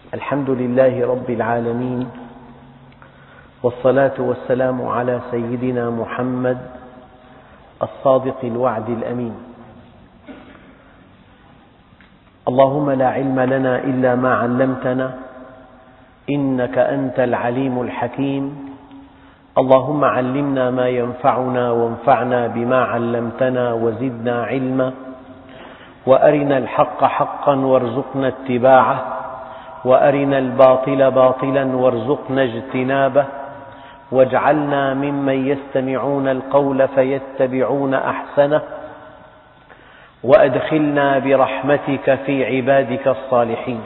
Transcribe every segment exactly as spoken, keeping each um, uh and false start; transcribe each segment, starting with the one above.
الحمد لله رب العالمين، والصلاة والسلام على سيدنا محمد الصادق الوعد الأمين. اللهم لا علم لنا إلا ما علمتنا إنك أنت العليم الحكيم. اللهم علمنا ما ينفعنا وانفعنا بما علمتنا وزدنا علما، وأرنا الحق حقا وارزقنا اتباعه، وأرنا الباطل باطلا وارزقنا اجتنابه، واجعلنا ممن يستمعون القول فيتبعون أحسنه، وأدخلنا برحمتك في عبادك الصالحين.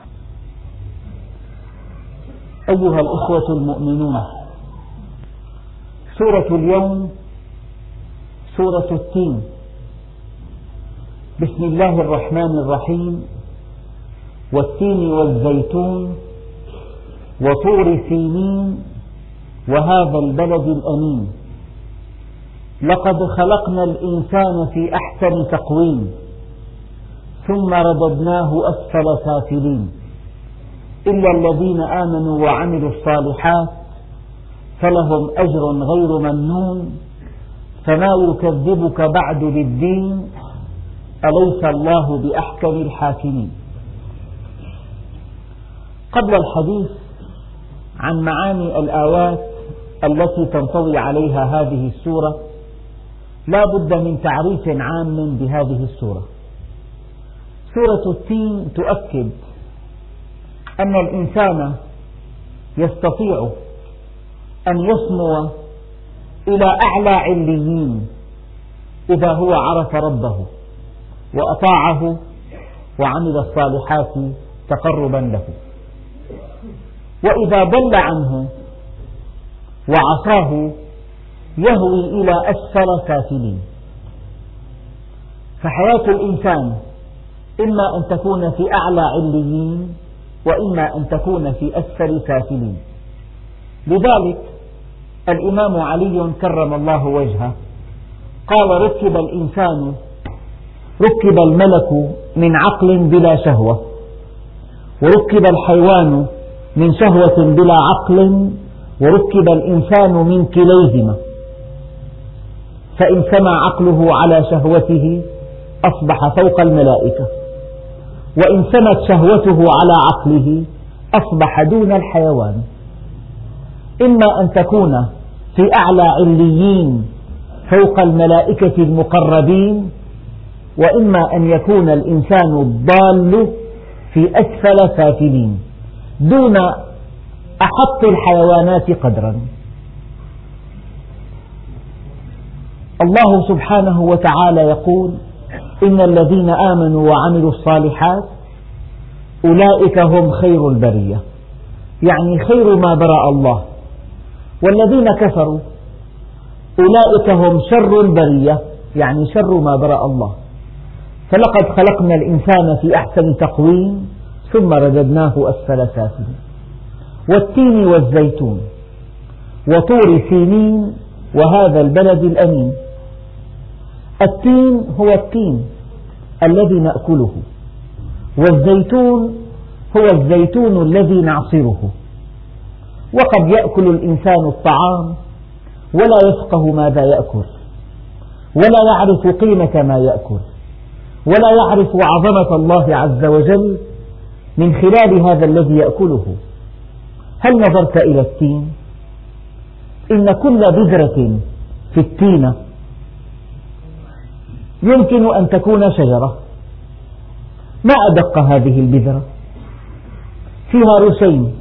أيها الأخوة المؤمنون، سورة اليوم سورة التين. بسم الله الرحمن الرحيم. والتين والزيتون وطور سينين وهذا البلد الأمين. لقد خلقنا الإنسان في أحسن تقويم ثم رددناه أسفل سافلين، إلا الذين آمنوا وعملوا الصالحات فلهم أجر غير ممنون. فما يكذبك بعد بالدين، أليس الله بأحكم الحاكمين. قبل الحديث عن معاني الآيات التي تنطوي عليها هذه السورة، لا بد من تعريف عام بهذه السورة. سورة التين تؤكد أن الإنسان يستطيع أن يسمو إلى أعلى عليين إذا هو عرف ربه وأطاعه وعمل الصالحات تقربا له، وإذا ضل عنه وعصاه يهوي إلى أسفل سافلين. فحياة الإنسان إما أن تكون في أعلى عليين وإما أن تكون في أسفل سافلين. لذلك الإمام علي كرم الله وجهه قال: ركب الإنسان ركب الملك من عقل بلا شهوة، وركب الحيوان من شهوة بلا عقل، وركب الإنسان من كليهما. فإن سمى عقله على شهوته أصبح فوق الملائكة، وإن سمت شهوته على عقله أصبح دون الحيوان. إما أن تكون في أعلى عليين فوق الملائكة المقربين، وإما أن يكون الإنسان الضال في أسفل سافلين دون أحط الحيوانات قدرا. الله سبحانه وتعالى يقول: إن الذين آمنوا وعملوا الصالحات أولئك هم خير البرية، يعني خير ما برأ الله. والذين كفروا أولئك هم شر البرية، يعني شر ما برأ الله. فلقد خلقنا الإنسان في أحسن تقويم ثم رددناه أسفل سافلين. والتين والزيتون وطور سينين وهذا البلد الأمين. التين هو التين الذي نأكله، والزيتون هو الزيتون الذي نعصره. وقد يأكل الإنسان الطعام ولا يفقه ماذا يأكل، ولا يعرف قيمة ما يأكل، ولا يعرف عظمة الله عز وجل من خلال هذا الذي يأكله. هل نظرت إلى التين؟ إن كل بذرة في التين يمكن أن تكون شجرة. ما أدق هذه البذرة، فيها رشين،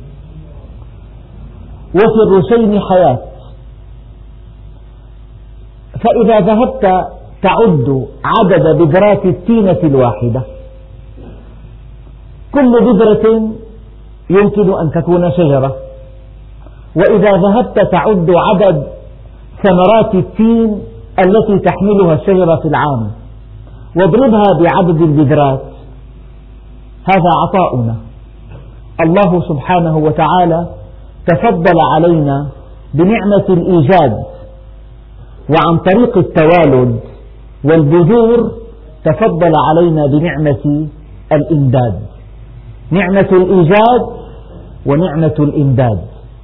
وفي الرشين حياة. فإذا ذهبت تعد عدد بذرات التينة الواحدة، كل بذرة يمكن أن تكون شجرة. وإذا ذهبت تعد عدد ثمرات التين التي تحملها الشجرة في العام واضربها بعدد البذرات، هذا عطاؤنا. الله سبحانه وتعالى تفضل علينا بنعمة الإيجاد، وعن طريق التوالد والبذور تفضل علينا بنعمة الإمداد. نعمة الإيجاد ونعمة الإمداد.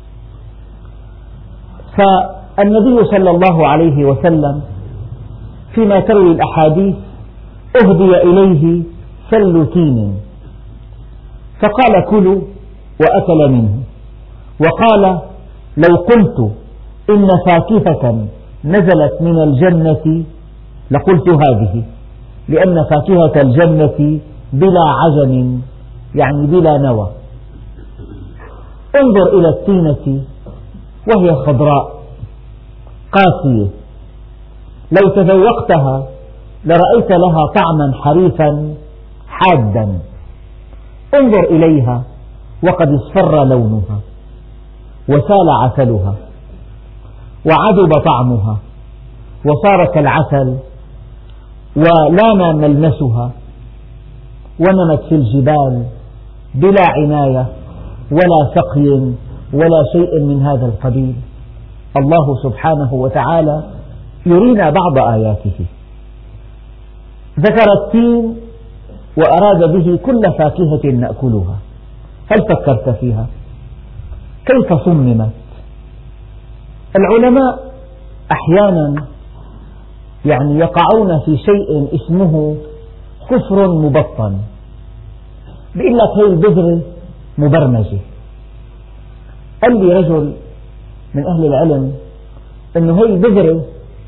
فالنبي صلى الله عليه وسلم فيما تروي الأحاديث أهدي إليه سل تين فقال كلوا وأكل منه، وقال لو قلت إن فاكهة نزلت من الجنة لقلت هذه، لأن فاكهة الجنة بلا عجن يعني بلا نوى. انظر إلى التينة وهي خضراء قاسية، لو تذوقتها لرأيت لها طعما حريفا حادا. انظر إليها وقد اصفر لونها وسال عسلها وعذب طعمها وصار كالعسل ولان ملمسها، ونمت في الجبال بلا عناية ولا سقي ولا شيء من هذا القبيل. الله سبحانه وتعالى يرينا بعض آياته، ذكر التين وأراد به كل فاكهة نأكلها. هل فكرت فيها كيف صممت؟ العلماء أحيانا يعني يقعون في شيء اسمه كفر مبطن، بيقول لك هي البذرة مبرمجة. قال لي رجل من أهل العلم أنه هي البذرة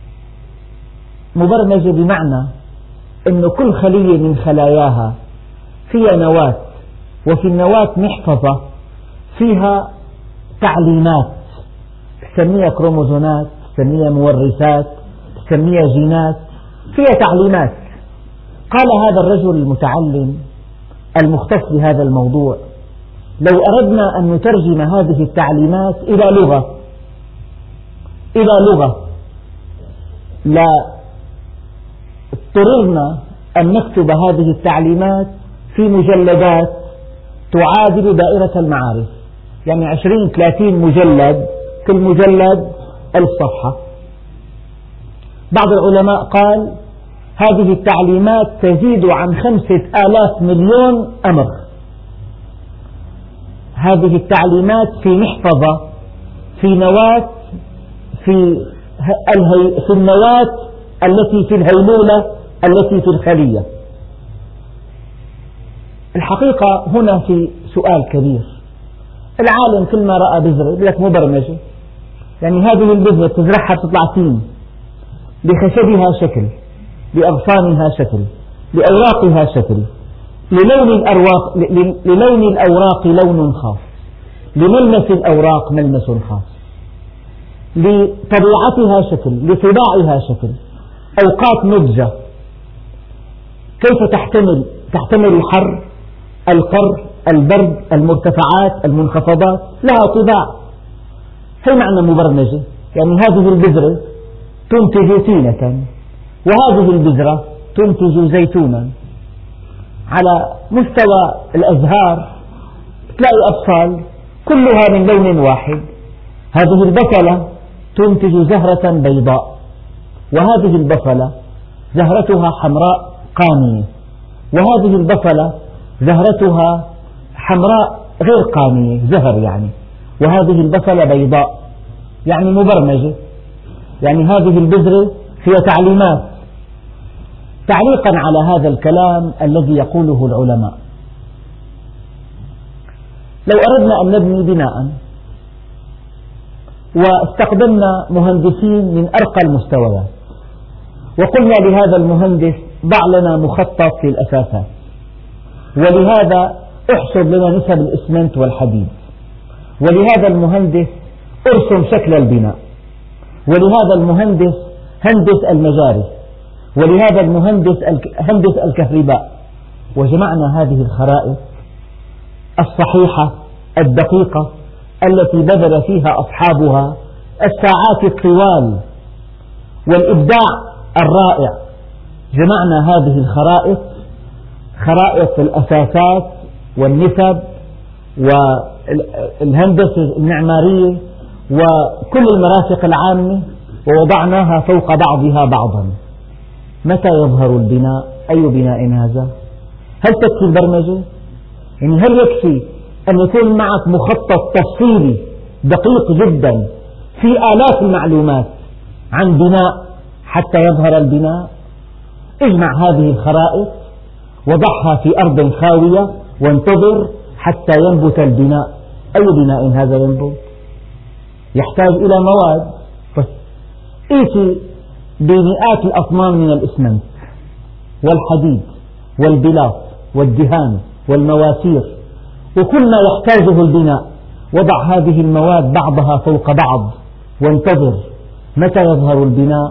مبرمجة بمعنى أن كل خلية من خلاياها فيها نواة، وفي النواة محفظة فيها تعليمات، تسميها كروموزومات، تسميها مورثات، تسميها جينات، فيها تعليمات. قال هذا الرجل المتعلم المختص بهذا الموضوع لو أردنا أن نترجم هذه التعليمات إلى لغة إلى لغة لا اضطررنا أن نكتب هذه التعليمات في مجلدات تعادل دائرة المعارف، يعني عشرين ثلاثين مجلد، كل مجلد ألف صفحة. بعض العلماء قال هذه التعليمات تزيد عن خمسة آلاف مليون أمر. هذه التعليمات في محفظة في نواة في في النواة التي في الهيلولة التي في الخلية. الحقيقة هنا في سؤال كبير. العالم كل ما رأى بذرة يقول لك مبرمجة، يعني هذه البذرة تزرعها تطلع تين، بخشبها شكل، بأغصانها شكل، لأوراقها شكل، للون الأوراق للون الأوراق لون خاص، لملمس الأوراق ملمس خاص، لطبيعتها شكل، لطباعها شكل، أوقات نضجة، كيف تحتمل تحتمل الحر، القر، البرد، المرتفعات، المنخفضات، لها طباع. هي معنى مبرمجة، يعني هذه البذرة تنتج تينة، وهذه البذرة تنتج زيتونا. على مستوى الأزهار تلاقي أبصال كلها من لون واحد، هذه البصلة تنتج زهرة بيضاء، وهذه البصلة زهرتها حمراء قانية، وهذه البصلة زهرتها حمراء غير قانية زهر يعني، وهذه البصلة بيضاء يعني مبرمجة، يعني هذه البذرة فيها تعليمات. تعليقا على هذا الكلام الذي يقوله العلماء، لو أردنا أن نبني بناء واستخدمنا مهندسين من أرقى المستويات وقلنا لهذا المهندس ضع لنا مخطط للأساسات، ولهذا احسب لنا نسب الإسمنت والحديد، ولهذا المهندس ارسم شكل البناء، ولهذا المهندس هندس المجاري، ولهذا المهندس هندس الكهرباء، وجمعنا هذه الخرائط الصحيحة الدقيقة التي بذل فيها أصحابها الساعات الطوال والإبداع الرائع. جمعنا هذه الخرائط، خرائط الأساسات والنسب والهندسة المعمارية وكل المرافق العامة، ووضعناها فوق بعضها بعضا. متى يظهر البناء؟ أي بناء هذا؟ هل تكفي البرمجة؟ يعني هل يكفي أن يكون معك مخطط تفصيلي دقيق جدا في آلاف المعلومات عن بناء حتى يظهر البناء؟ اجمع هذه الخرائط وضعها في أرض خاوية وانتظر حتى ينبت البناء. أي بناء هذا ينبت؟ يحتاج إلى مواد. ائتي بمئات الأطنان من الإسمنت والحديد والبلاط والدهان والمواسير وكل ما يحتاجه البناء، وضع هذه المواد بعضها فوق بعض وانتظر متى يظهر البناء.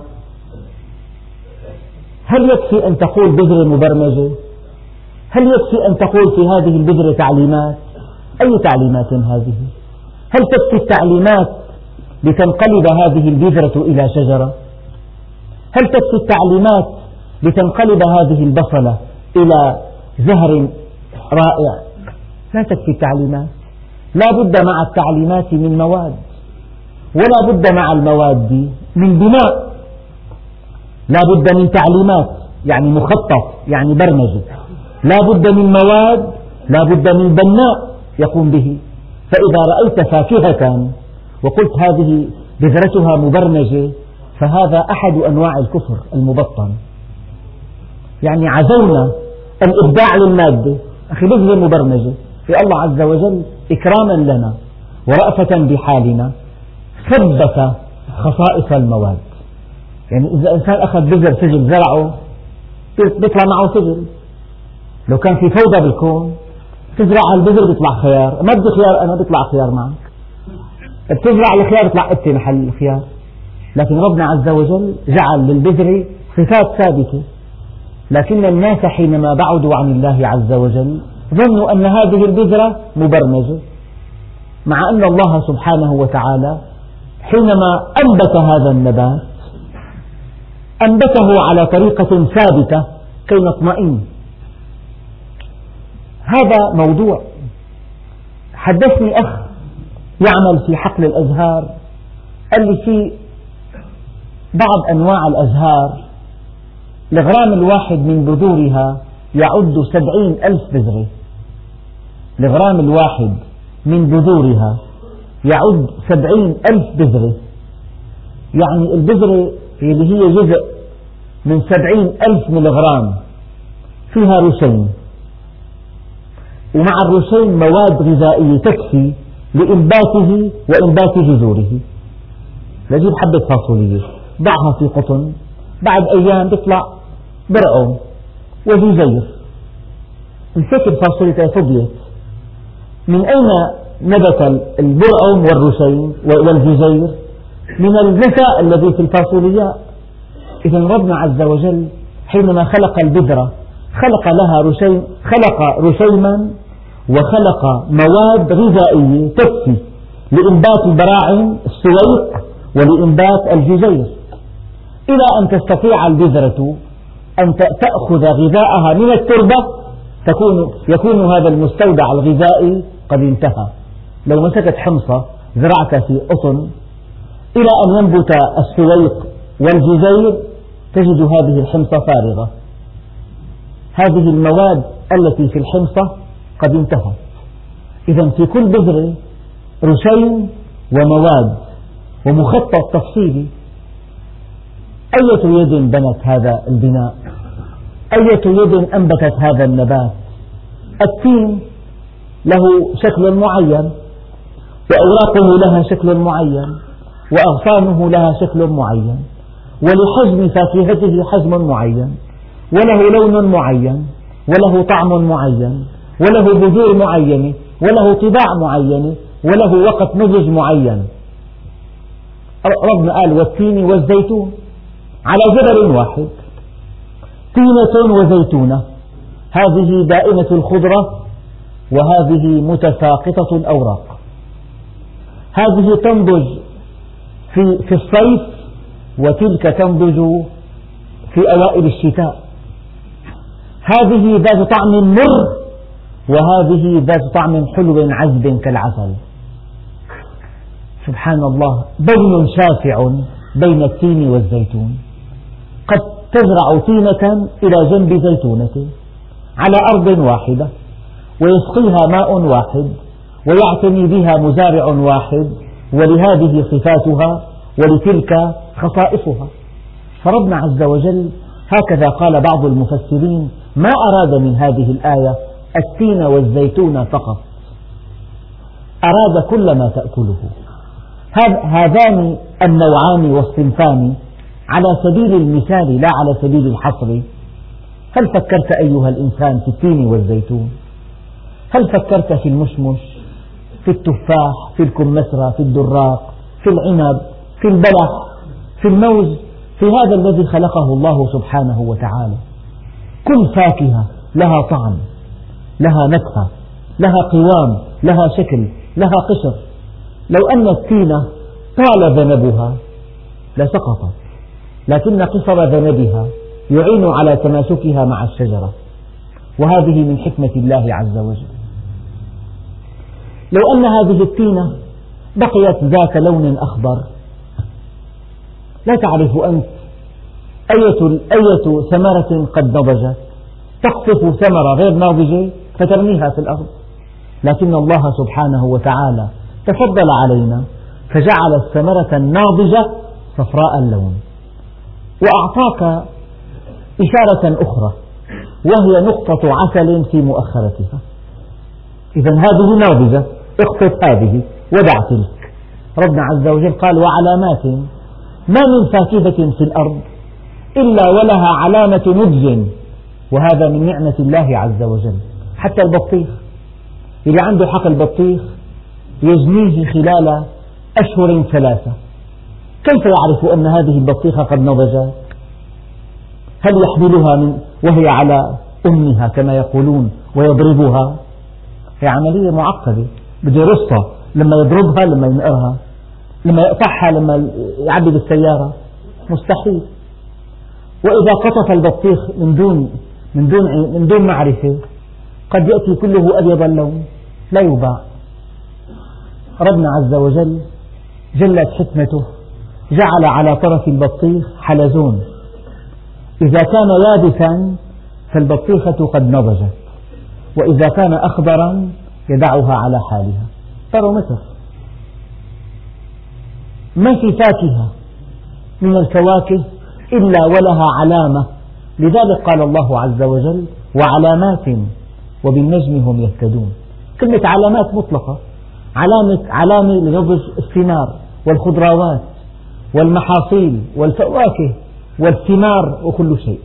هل يكفي أن تقول بذرة مبرمجة؟ هل يكفي أن تقول في هذه البذرة تعليمات؟ أي تعليمات هذه؟ هل تكفي التعليمات لتنقلب هذه البذرة إلى شجرة؟ هل تكفي التعليمات لتنقلب هذه البصلة إلى زهر رائع؟ لا تكفي التعليمات. لا بد مع التعليمات من مواد، ولا بد مع المواد من بناء. لا بد من تعليمات يعني مخطط يعني برمجة، لا بد من مواد، لا بد من بناء يقوم به. فإذا رأيت فاكهة وقلت هذه بذرتها مبرمجة فهذا أحد أنواع الكفر المبطن. يعني عزونا الإبداع للمادة. أخي بذرة مبرمجة، في الله عز وجل إكراما لنا ورأفة بحالنا ثبت خصائص المواد. يعني إذا إنسان أخذ بذر سجل زرعه بيطلع معه سجل. لو كان في فوضى بالكون تزرع البذر بيطلع خيار، ما بدي خيار أنا بيطلع خيار معك. بتزرع الخيار بيطلع قتة محل الخيار. لكن ربنا عز وجل جعل للبذر صفات ثابتة. لكن الناس حينما بعدوا عن الله عز وجل ظنوا أن هذه البذرة مبرمجة، مع أن الله سبحانه وتعالى حينما أنبت هذا النبات أنبته على طريقة ثابتة كي نطمئن. هذا موضوع. حدثني أخ يعمل في حقل الأزهار، قال لي في بعض أنواع الأزهار الغرام الواحد من بذورها يعد سبعين ألف بذرة. الغرام الواحد من بذورها يعد سبعين ألف بذرة. يعني البذرة اللي هي جزء من سبعين ألف ملغرام فيها رشين، ومع الرشين مواد غذائية تكفي لإنباته وإنبات جذوره. نجيب حبة فاصولية ضعها في قطن، بعد أيام بيطلع برعم وجزير. الفكر الفاصولية فضيت. من أين نبت البرعم والرشين والجزير؟ من الغذاء الذي في الفاصوليات. إذا ربنا عز وجل حينما خلق البذرة خلق لها رشين، خلق رشيما وخلق مواد غذائية تكفي لإنبات البراعم السويق ولإنبات الجزير، إلى أن تستطيع البذرة أن تأخذ غذاءها من التربة تكون يكون هذا المستودع الغذائي قد انتهى. لو مسكت حمصة زرعت في قطن إلى أن ينبت السويق والجزير تجد هذه الحمصة فارغة. هذه المواد التي في الحمصة قد انتهت. إذا في كل بذرة رشين ومواد ومخطط تفصيلي. أية يد بنت هذا البناء؟ أية يد أنبتت هذا النبات؟ التين له شكل معين، وأوراقه لها شكل معين، وأغصانه لها شكل معين، ولحجم فاكهته حجم معين، وله لون معين، وله طعم معين، وله بذور معينة، وله طباع معينة، وله وقت نضج معين. ربنا قال والتين والزيتون على جبل واحد، تينة وزيتونة، هذه دائمة الخضرة وهذه متساقطة الأوراق. هذه تنضج في, في الصيف وتلك تنضج في أوائل الشتاء. هذه ذات طعم مر وهذه ذات طعم حلو عذب كالعسل. سبحان الله، بين شاسع بين التين والزيتون. قد تزرع تينة إلى جنب زيتونة على أرض واحدة، ويسقيها ماء واحد ويعتني بها مزارع واحد، ولهذه صفاتها ولتلك خصائصها. فربنا عز وجل هكذا قال بعض المفسرين: ما أراد من هذه الآية التين والزيتون فقط، أراد كل ما تأكله. هذان النوعان والصنفان على سبيل المثال لا على سبيل الحصر. هل فكرت أيها الإنسان في التين والزيتون؟ هل فكرت في المشمش، في التفاح، في الكمثرى، في الدراق، في العنب، في البلح، في الموز، في هذا الذي خلقه الله سبحانه وتعالى؟ كل فاكهة لها طعم، لها نكهة، لها قوام، لها شكل، لها قشر. لو أن التينة طال ذنبها لسقطت، لكن قصر ذنبها يعين على تماسكها مع الشجرة، وهذه من حكمة الله عز وجل. لو أن هذه التينة بقيت ذات لون أخضر لا تعرف أنت أية أية ثمرة قد نضجت، تقطف ثمرة غير ناضجة فترميها في الأرض، لكن الله سبحانه وتعالى تفضل علينا فجعل الثمرة الناضجة صفراء اللون، وأعطاك إشارة أخرى وهي نقطة عسل في مؤخرتها. إذا هذه ناضجة، اقطف هذه ودع تلك. ربنا عز وجل قال: وعلامات، ما من فاكهة في الأرض إلا ولها علامة نضج، وهذا من نعمة الله عز وجل. حتى البطيخ، اللي عنده حقل بطيخ يجنيه خلال أشهر ثلاثة، كيف يعرف أن هذه البطيخة قد نضجت؟ هل يحملها من وهي على أمها كما يقولون ويضربها؟ هي عملية معقدة، بده يرصها لما يضربها، لما ينقرها، لما يقطعها، لما يعبي بالسيارة، مستحيل. وإذا قطف البطيخ من دون من دون من دون معرفة قد يأتي كله أبيض اللون لا يباع. ربنا عز وجل جلت حكمته جعل على طرف البطيخ حلزون، إذا كان يابسا فالبطيخة قد نضجت، وإذا كان أخضرا يدعها على حالها. ترمتر. ما في فاكهة من الفواكه إلا ولها علامة، لذلك قال الله عز وجل: وعلامات وبالنجم هم يهتدون. كلمة علامات مطلقة، علامة علامة لنضج الثمار والخضروات والمحاصيل والفواكه والثمار وكل شيء.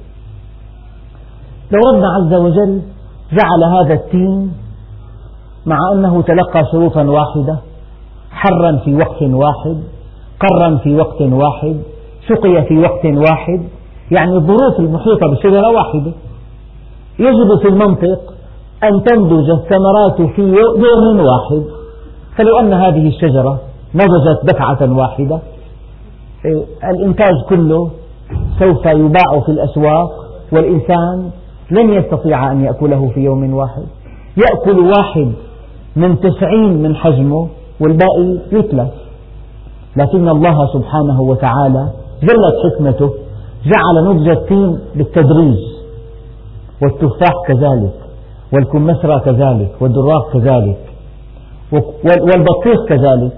لو ربنا عز وجل جعل هذا التين مع أنه تلقى شروطا واحدة، حرا في وقت واحد، قرا في وقت واحد، سقي في وقت واحد، يعني الظروف المحيطة بالشجرة واحدة، يجب في المنطق أن تنضج الثمرات في يوم واحد. فلو أن هذه الشجرة نضجت دفعة واحدة، الإنتاج كله سوف يباع في الأسواق، والإنسان لن يستطيع أن يأكله في يوم واحد، يأكل واحد من تسعين من حجمه والباقي يتلف. لكن الله سبحانه وتعالى جلت حكمته جعل نضج التين بالتدريج، والتفاح كذلك، والكمثرى كذلك، والدراق كذلك، والبطيخ كذلك.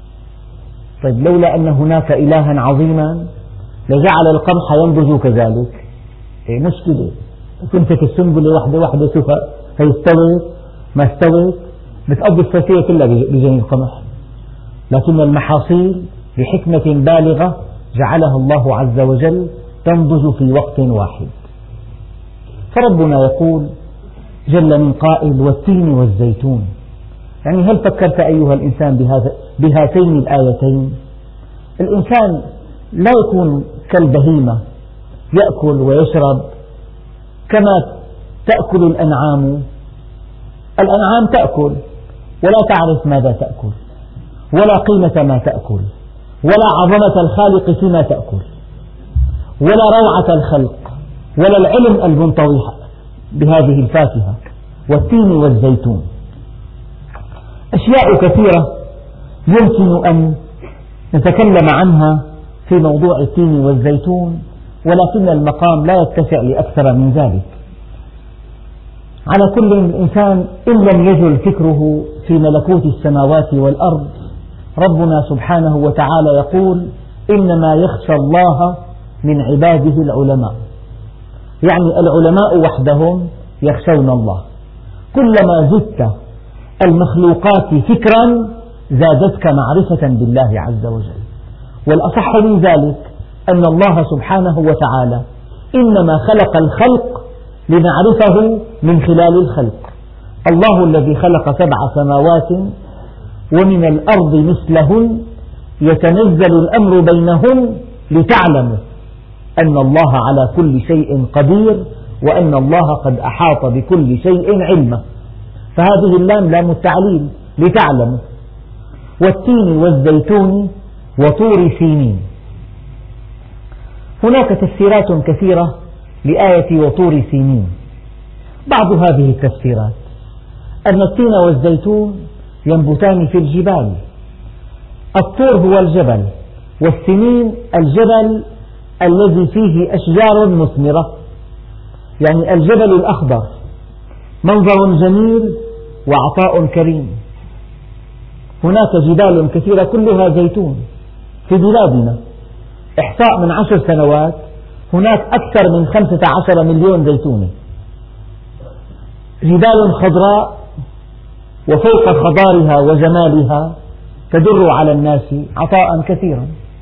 طيب لولا أن هناك إلها عظيما لجعل القمح ينضج كذلك. إيه مشكلة، تمسك السنبلة واحدة واحدة شوفها هي استوت ما استوت، بتقضي الصيفية كلها بجنين القمح. لكن المحاصيل بحكمة بالغة جعلها الله عز وجل تنضج في وقت واحد. فربنا يقول جل من قائل: والتين والزيتون. يعني هل فكرت أيها الإنسان بهذا بهاتين الآيتين؟ الإنسان لا يكون كالبهيمة يأكل ويشرب كما تأكل الأنعام. الأنعام تأكل ولا تعرف ماذا تأكل، ولا قيمة ما تأكل، ولا عظمة الخالق فيما تأكل، ولا روعة الخلق، ولا العلم المنطوي بهذه الفاكهة. والتين والزيتون أشياء كثيرة يمكن أن نتكلم عنها في موضوع التين والزيتون، ولكن المقام لا يتسع لأكثر من ذلك. على كل الإنسان إن لم يزل فكره في ملكوت السماوات والأرض، ربنا سبحانه وتعالى يقول: إنما يخشى الله من عباده العلماء، يعني العلماء وحدهم يخشون الله. كلما زدت المخلوقات فكرا زادتك معرفة بالله عز وجل. والأصح من ذلك أن الله سبحانه وتعالى إنما خلق الخلق لنعرفه من خلال الخلق. الله الذي خلق سبع سماوات ومن الأرض مثلهن يتنزل الأمر بينهن لتعلموا أن الله على كل شيء قدير وأن الله قد أحاط بكل شيء علما. فهذه اللام لام التعليل لتعلموا. والتين والزيتون وطور سينين. هناك تفسيرات كثيرة لآية وطور سينين. بعض هذه التفسيرات أن التين والزيتون ينبتان في الجبال. الطور هو الجبل، والسنين الجبل الذي فيه أشجار مثمرة، يعني الجبل الأخضر منظر جميل وعطاء كريم. هناك جبال كثيرة كلها زيتون في بلادنا، إحصاء من عشر سنوات هناك أكثر من خمسة عشر مليون زيتونة، جبال خضراء وفوق خضارها وجمالها تدر على الناس عطاء كثيرا.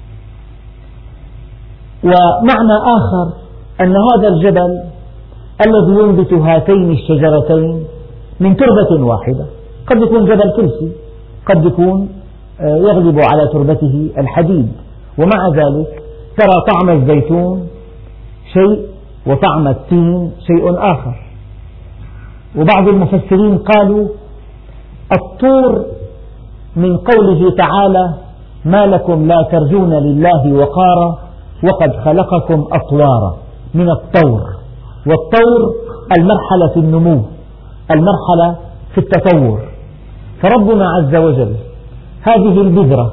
ومعنى آخر أن هذا الجبل الذي ينبت هاتين الشجرتين من تربة واحدة، قد يكون جبل كلسي، قد يكون يغلب على تربته الحديد، ومع ذلك ترى طعم الزيتون شيء وطعم التين شيء آخر. وبعض المفسرين قالوا الطور من قوله تعالى: ما لكم لا ترجون لله وقارا وقد خلقكم أطوارا، من الطور. والطور المرحلة في النمو، المرحلة في التطور. فربنا عز وجل هذه البذرة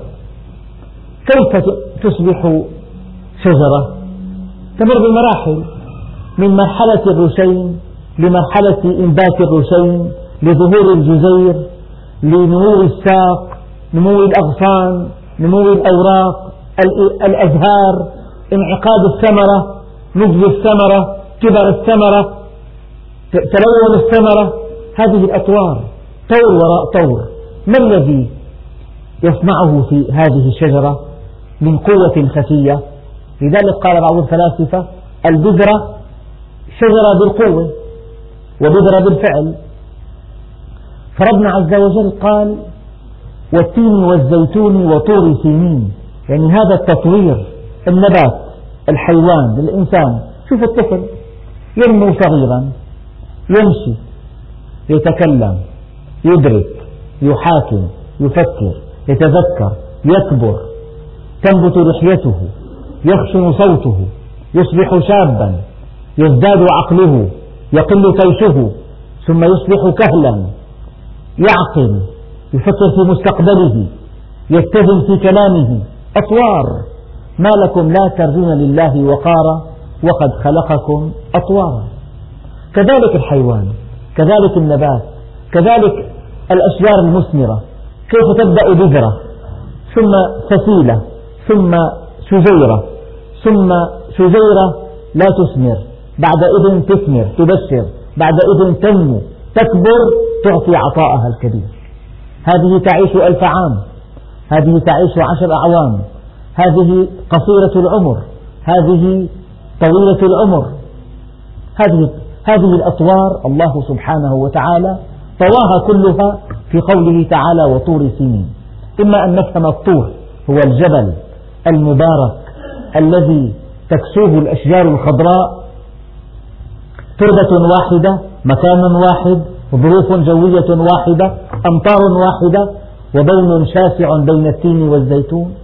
كيف تصبح شجرة؟ تمر بمراحل، من مرحلة الرشين لمرحلة إنبات الرشين لظهور الجزير لنمو الساق، نمو الأغصان، نمو الأوراق، الأزهار، انعقاد الثمرة، نضج الثمرة، كبر الثمرة، تلون الثمرة. هذه الأطوار طور وراء طور. ما الذي يصنعه في هذه الشجرة من قوة خفية؟ لذلك قال بعض الفلاسفة: البذرة شجرة بالقوة وبذرة بالفعل. فربنا عز وجل قال: والتين والزيتون وطور سينين، يعني هذا التطوير، النبات، الحيوان، الإنسان. شوف الطفل ينمو صغيرا، يمشي، يتكلم، يدرك، يحاكم، يفكر، يتذكر، يكبر، تنبت لحيته، يخشن صوته، يصبح شابا، يزداد عقله، يقل طيشه، ثم يصبح كهلا، يعقل، يفكر في مستقبله، يتزن في كلامه. أطوار. ما لكم لا ترجون لله وقارا وقد خلقكم أطوارا. كذلك الحيوان، كذلك النبات، كذلك الأشجار المثمرة. كيف تبدأ بذرة ثم فسيلة ثم شجيرة ثم شجيرة لا تثمر، بعد إذن تثمر تبشر، بعد إذن تنمو تكبر تعطي عطاءها الكبير. هذه تعيش ألف عام، هذه تعيش عشر أعوام، هذه قصيرة العمر، هذه طويلة العمر. هذه هذه الأطوار الله سبحانه وتعالى طواها كلها في قوله تعالى: وطور سينين. إما أن نفهم الطور هو الجبل المبارك الذي تكسوه الأشجار الخضراء، تربة واحدة، مكان واحد، ظروف جوية واحدة، أمطار واحدة، وبين شاسع بين التين والزيتون.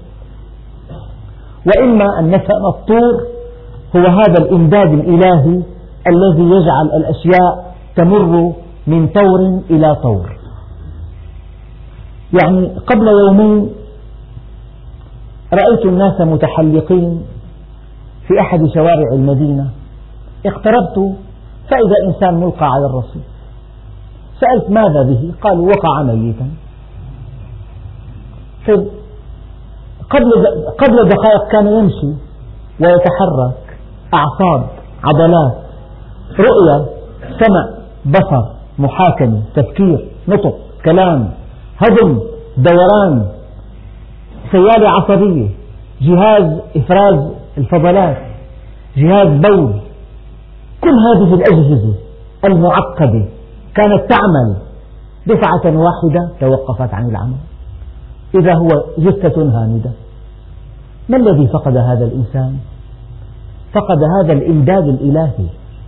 وإما أن نفهم الطور هو هذا الإمداد الإلهي الذي يجعل الأشياء تمر من طور إلى طور. يعني قبل يومين رأيت الناس متحلقين في أحد شوارع المدينة، اقتربت فإذا إنسان ملقى على الرصيف، سألت ماذا به؟ قالوا وقع ميتا. قبل قبل دقائق كان يمشي ويتحرك، أعصاب، عضلات، رؤية، سمع، بصر، محاكمة، تفكير، نطق، كلام، هضم، دوران، سيالة عصبية، جهاز إفراز الفضلات، جهاز بول. كل هذه الأجهزة المعقدة كانت تعمل، دفعة واحدة توقفت عن العمل، إذا هو جثة هامدة. ما الذي فقد هذا الإنسان؟ فقد هذا الإمداد الإلهي،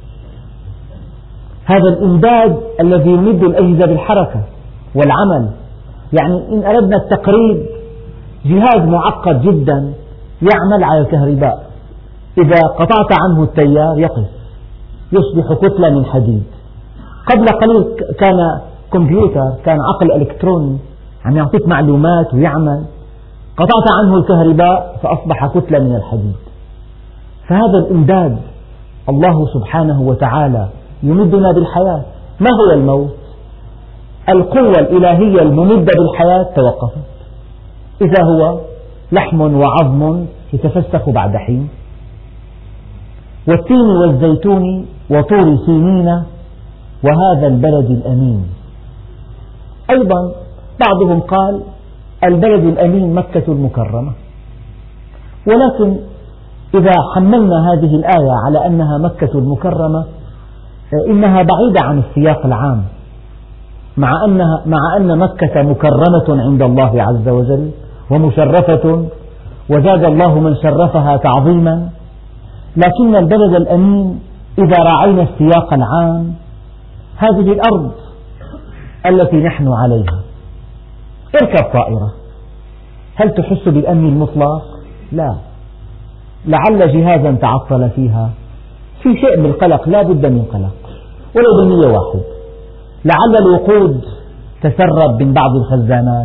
هذا الإمداد الذي يمد الأجهزة بالحركة والعمل. يعني إن أردنا التقريب، جهاز معقد جدا يعمل على الكهرباء، إذا قطعت عنه التيار يقف، يصبح كتلة من حديد. قبل قليل كان كمبيوتر، كان عقل إلكتروني عم يعطيك معلومات ويعمل، قطعت عنه الكهرباء فأصبح كتلة من الحديد. فهذا الإمداد الله سبحانه وتعالى يمدنا بالحياة. ما هو الموت؟ القوة الإلهية الممدة بالحياة توقفت، إذا هو لحم وعظم يتفسخ بعد حين. والتين والزيتون وطور سينين وهذا البلد الأمين. أيضا بعضهم قال البلد الأمين مكة المكرمة، ولكن إذا حملنا هذه الآية على أنها مكة المكرمة إنها بعيدة عن السياق العام، مع أنها مع أن مكة مكرمة عند الله عز وجل ومشرفة، وزاد الله من شرفها تعظيما. لكن البلد الأمين إذا راعينا السياق العام هذه الأرض التي نحن عليها. اركب طائرة، هل تحس بالأمن المطلق؟ لا، لعل جهازا تعطل فيها، في شيء من القلق، لا بد من قلق ولو بالمية واحد. لعل الوقود تسرب من بعض الخزانات،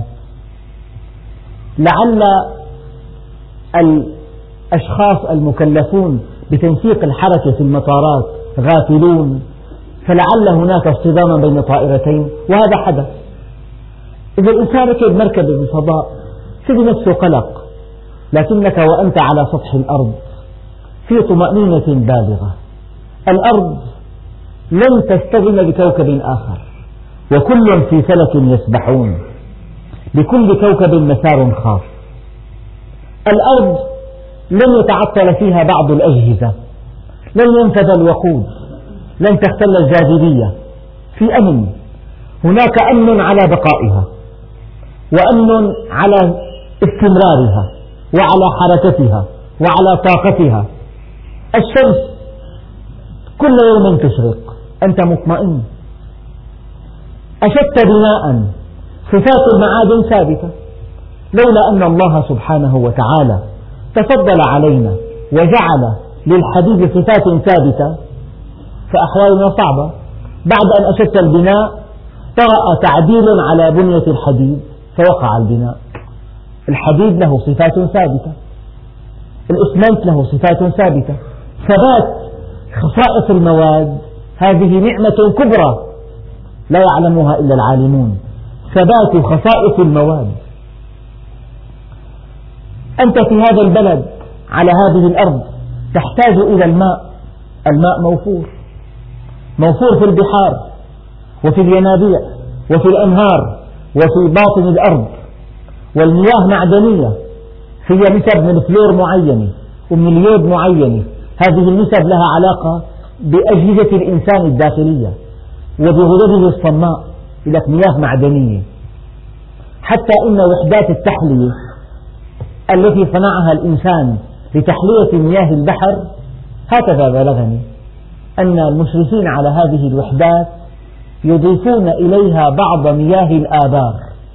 لعل الأشخاص المكلفون بتنسيق الحركة في المطارات غافلون، فلعل هناك اصطداما بين طائرتين، وهذا حدث. إذا الإنسان ركب مركبة بالفضاء في بنفسه قلق، لكنك وأنت على سطح الأرض في طمأنينة بالغة. الأرض لن تستغل بكوكب آخر، وكل في فلك يسبحون، لكل كوكب مسار خاص. الأرض لن يتعطل فيها بعض الأجهزة، لن ينفذ الوقود، لن تختل الجاذبية، في أمن. هناك أمن على بقائها، وأمن على استمرارها، وعلى حركتها، وعلى طاقتها. الشمس كل يوم تشرق، أنت مطمئن. أشدت بناء، صفات المعادن ثابتة. لولا أن الله سبحانه وتعالى تفضل علينا وجعل للحديد صفات ثابتة فأحوالنا صعبة. بعد أن أشدت البناء طرأ تعديل على بنية الحديد فوقع البناء. الحديد له صفات ثابتة، الإسمنت له صفات ثابتة. ثبات خصائص المواد هذه نعمة كبرى لا يعلمها إلا العالمون، ثبات خصائص المواد. أنت في هذا البلد على هذه الأرض تحتاج إلى الماء، الماء موفور، موفور في البحار وفي الينابيع وفي الأنهار وفي باطن الأرض. والمياه معدنية، فيها نسب من الفلور معينة ومن اليود معينة. هذه النسب لها علاقة بأجهزة الإنسان الداخلية وبغدده الصماء، لك مياه معدنية. حتى إن وحدات التحلية التي صنعها الإنسان لتحلية مياه البحر، هكذا بلغني أن المشرفين على هذه الوحدات يضيفون إليها بعض مياه الآبار،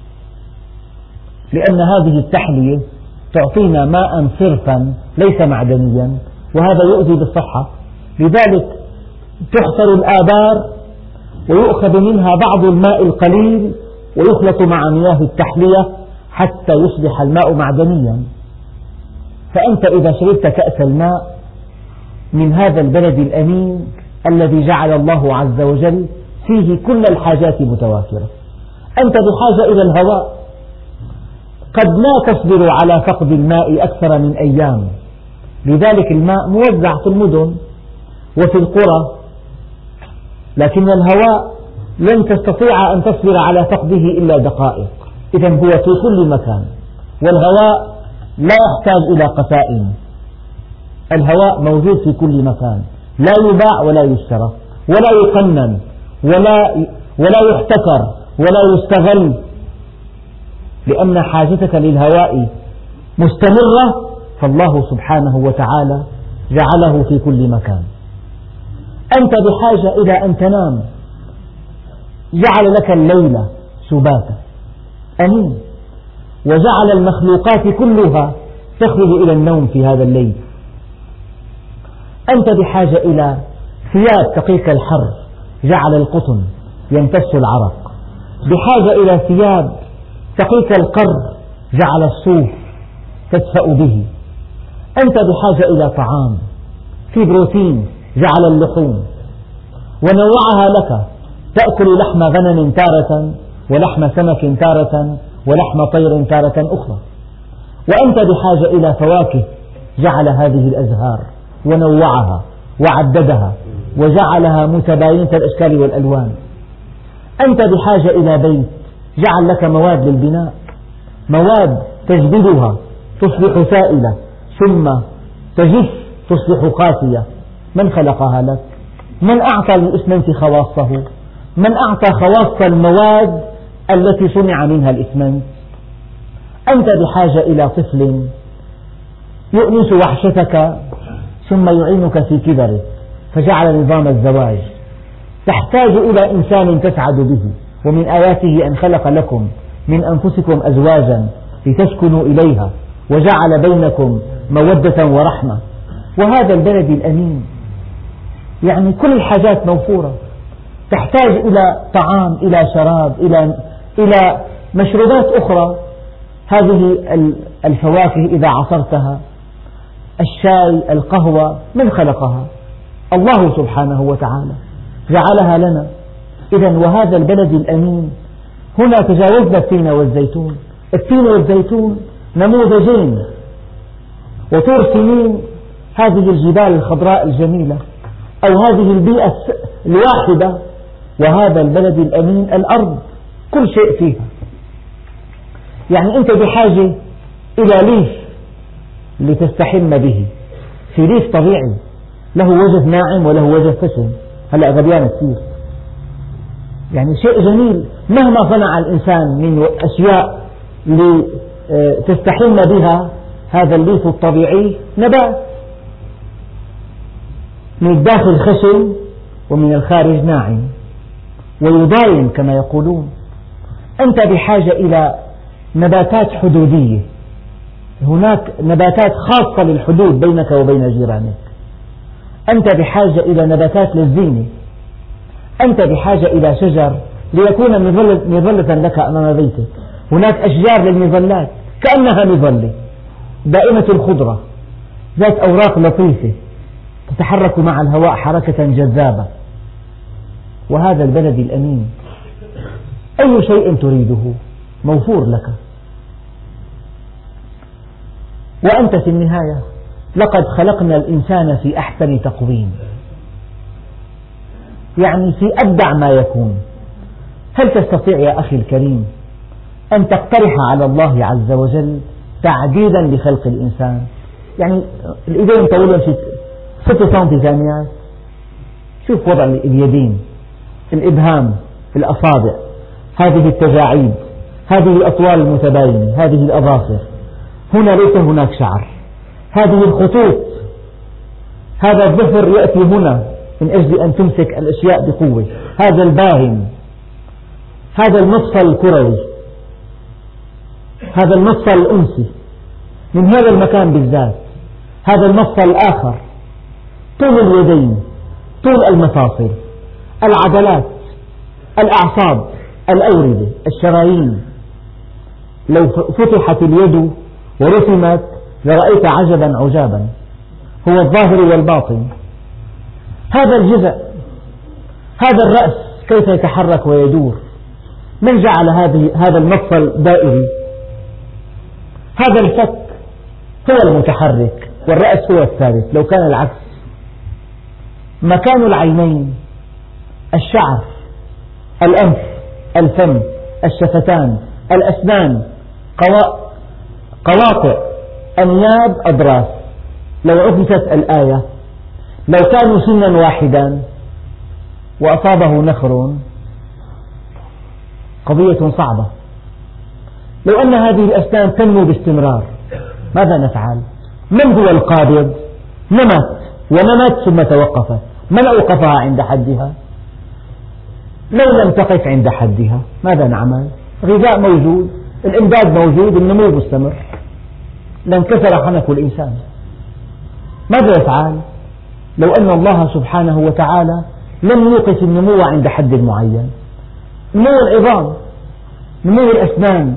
لأن هذه التحلية تعطينا ماء صرفا ليس معدنيا، وهذا يؤذي بالصحة. لذلك تحفر الآبار ويؤخذ منها بعض الماء القليل ويخلط مع مياه التحلية حتى يصبح الماء معدنيا. فأنت إذا شربت كأس الماء من هذا البلد الأمين الذي جعل الله عز وجل فيه كل الحاجات متوافرة. أنت بحاجة إلى الهواء، قد لا تصبر على فقد الماء أكثر من أيام، لذلك الماء موزع في المدن وفي القرى، لكن الهواء لن تستطيع أن تصبر على فقده إلا دقائق. إذن هو في كل مكان، والهواء لا يحتاج إلى قفائن، الهواء موجود في كل مكان، لا يباع ولا يشترى ولا يقنن ولا ولا يحتكر ولا يستغل، لأن حاجتك للهواء مستمرة، فالله سبحانه وتعالى جعله في كل مكان. أنت بحاجة إلى أن تنام، جعل لك الليل سباتا أمين، وجعل المخلوقات كلها تخرج إلى النوم في هذا الليل. أنت بحاجة إلى ثياب تقيك الحر، جعل القطن يمتص العرق. بحاجة إلى ثياب تقيك القر، جعل الصوف تدفأ به. أنت بحاجة إلى طعام في بروتين، جعل اللحوم ونوعها لك، تأكل لحم غنم تارة ولحم سمك تارة ولحم طير تارة أخرى. وأنت بحاجة إلى فواكه، جعل هذه الأزهار ونوعها وعددها وجعلها متباينة الأشكال والألوان. أنت بحاجة إلى بيت، جعل لك مواد للبناء، مواد تجبدها تصبح سائلة ثم تجف تصبح قاسية. من خلقها لك؟ من أعطى للإسمنت خواصه؟ من أعطى خواص المواد التي صنع منها الإسمنت؟ أنت بحاجة إلى طفل يؤنس وحشتك ثم يعينك في كبرك، فجعل نظام الزواج. تحتاج إلى إنسان تسعد به، ومن آياته أن خلق لكم من أنفسكم أزواجا لتسكنوا إليها وجعل بينكم مودة ورحمة. وهذا البلد الأمين، يعني كل الحاجات موفورة. تحتاج إلى طعام، إلى شراب، إلى إلى مشروبات أخرى. هذه الفواكه إذا عصرتها، الشاي، القهوة، من خلقها؟ الله سبحانه وتعالى جعلها لنا. إذن وهذا البلد الأمين، هنا تجاوزنا التين والزيتون. التين والزيتون نموذجين، وطور سينين هذه الجبال الخضراء الجميلة، أو هذه البيئة الواحدة، وهذا البلد الأمين الأرض كل شيء فيها. يعني أنت بحاجة إلى ليف لتستحم به، في ليف طبيعي له وجه ناعم وله وجه خشن، هلأ غبيان كثير، يعني شيء جميل. مهما صنع الإنسان من أشياء لتستحم بها، هذا الليف الطبيعي نبات، من الداخل خشن ومن الخارج ناعم ويضاين كما يقولون. أنت بحاجة إلى نباتات حدودية، هناك نباتات خاصة للحدود بينك وبين جيرانك. أنت بحاجة إلى نباتات للزينة. أنت بحاجة إلى شجر ليكون مظلة لك أمام بيتك. هناك أشجار للمظلات كأنها مظلة دائمة الخضرة، ذات أوراق لطيفة تتحرك مع الهواء حركة جذابة. وهذا البلد الأمين أي شيء تريده موفور لك. وأنت في النهاية لقد خلقنا الإنسان في أحسن تقويم، يعني في أبدع ما يكون. هل تستطيع يا أخي الكريم أن تقترح على الله عز وجل تعديلا لخلق الإنسان؟ يعني الإيدين طولهم ستة سنتيمترات، شوف وضع اليدين، الإبهام، الأصابع، هذه التجاعيد، هذه الأطوال المتباينة، هذه الأظافر، هنا ليس هناك شعر، هذه الخطوط، هذا الظفر يأتي هنا من أجل أن تمسك الأشياء بقوة، هذا الباهم، هذا المفصل الكروي، هذا المفصل الأنسي من هذا المكان بالذات، هذا المفصل الآخر، طول اليدين، طول المفاصل، العضلات، الأعصاب، الأوردة، الشرايين. لو فتحت اليد ورسمت لرأيت عجبا عجابا، هو الظاهر والباطن. هذا الجزء، هذا الرأس، كيف يتحرك ويدور؟ من جعل هذه هذا المفصل دائري؟ هذا الفك هو المتحرك والرأس هو الثابت. لو كان العكس، مكان العينين، الشعر، الأنف، الفم، الشفتان، الأسنان، قواطع، أنياب، أضراس، لو عكست الآية، لو كانوا سنا واحدا وأصابه نخر، قضية صعبة. لو أن هذه الأسنان تنمو باستمرار ماذا نفعل؟ من هو القابض؟ نمت ونمت ثم توقفت، من أوقفها عند حدها؟ لو لم تقف عند حدها ماذا نعمل؟ غذاء موجود، الإمداد موجود، النمو مستمر، لانكسر حنك الإنسان. ماذا يفعل لو أن الله سبحانه وتعالى لم يوقف النمو عند حد معين؟ نمو العظام، نمو الأسنان.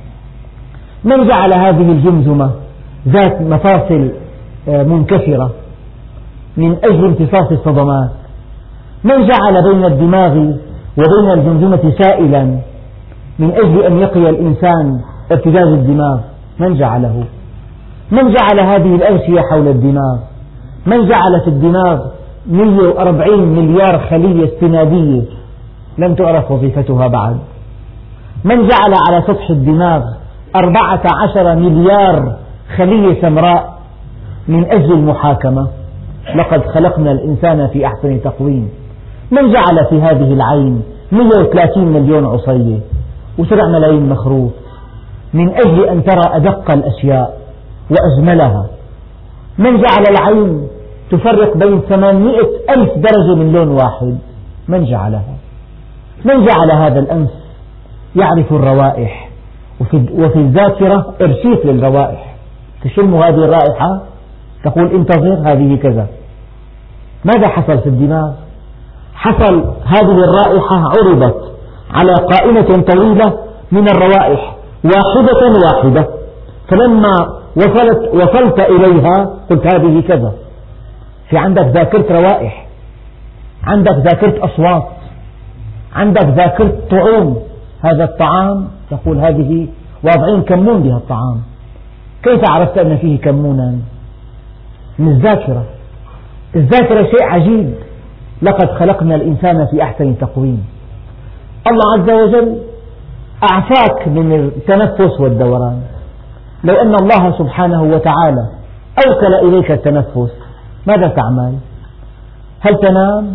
من جعل هذه الجمجمة ذات مفاصل منكسرة من أجل امتصاص الصدمات؟ من جعل بين الدماغ وبين الجمجمة سائلا من أجل أن يقي الإنسان ارتجاج الدماغ؟ من جعله؟ من جعل هذه الأغشية حول الدماغ؟ من جعل في الدماغ مئة وأربعين مليار خلية استنادية لم تعرف وظيفتها بعد؟ من جعل على سطح الدماغ أربعة عشر مليار خلية سمراء من أجل المحاكمة؟ لقد خلقنا الإنسان في أحسن تقويم. من جعل في هذه العين مئة وثلاثين مليون عصية وسبع ملايين مخروط من أجل أن ترى أدق الأشياء وأجملها؟ من جعل العين تفرق بين ثمانمئة ألف درجة من لون واحد؟ من جعلها؟ من جعل هذا الأنف يعرف الروائح وفي, وفي الذاكرة إرشيف للروائح، تشم هذه الرائحة تقول انتظر هذه كذا. ماذا حصل في الدماغ؟ حصل هذه الرائحة عرضت على قائمة طويلة من الروائح واحدة واحدة، فلما وصلت وصلت إليها قلت هذه كذا. في عندك ذاكرة روائح، عندك ذاكرة أصوات، عندك ذاكرة طعوم. هذا الطعام تقول هذه واضعين كمون بها الطعام، كيف عرفت أن فيه كمونا؟ من الذاكرة. الذاكرة شيء عجيب. لقد خلقنا الإنسان في أحسن تقويم. الله عز وجل أعفاك من التنفس والدوران. لو أن الله سبحانه وتعالى أوكل إليك التنفس ماذا تعمل؟ هل تنام؟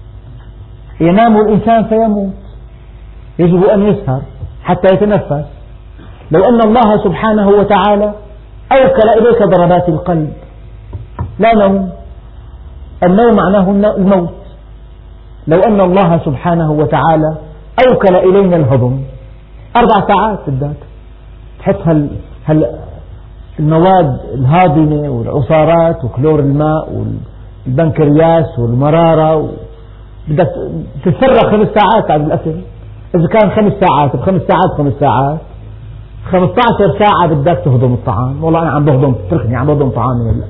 ينام الإنسان فيموت، يجب أن يسهر حتى يتنفس. لو أن الله سبحانه وتعالى أوكل إليك ضربات القلب لا نوم، النوم معناه الموت. لو أن الله سبحانه وتعالى أوكل إلينا الهضم أربع ساعات بدك تحط هال هال المواد الهاضمة والعصارات وكلور الماء والبنكرياس والمرارة، بدك تتفرغ خمس ساعات على الأكل. إذا كان خمس ساعات بخمس ساعات خمس ساعات خمسة عشر ساعة بدك تهضم الطعام. والله أنا عم بهضم، تركني عم بهضم طعامي هلا.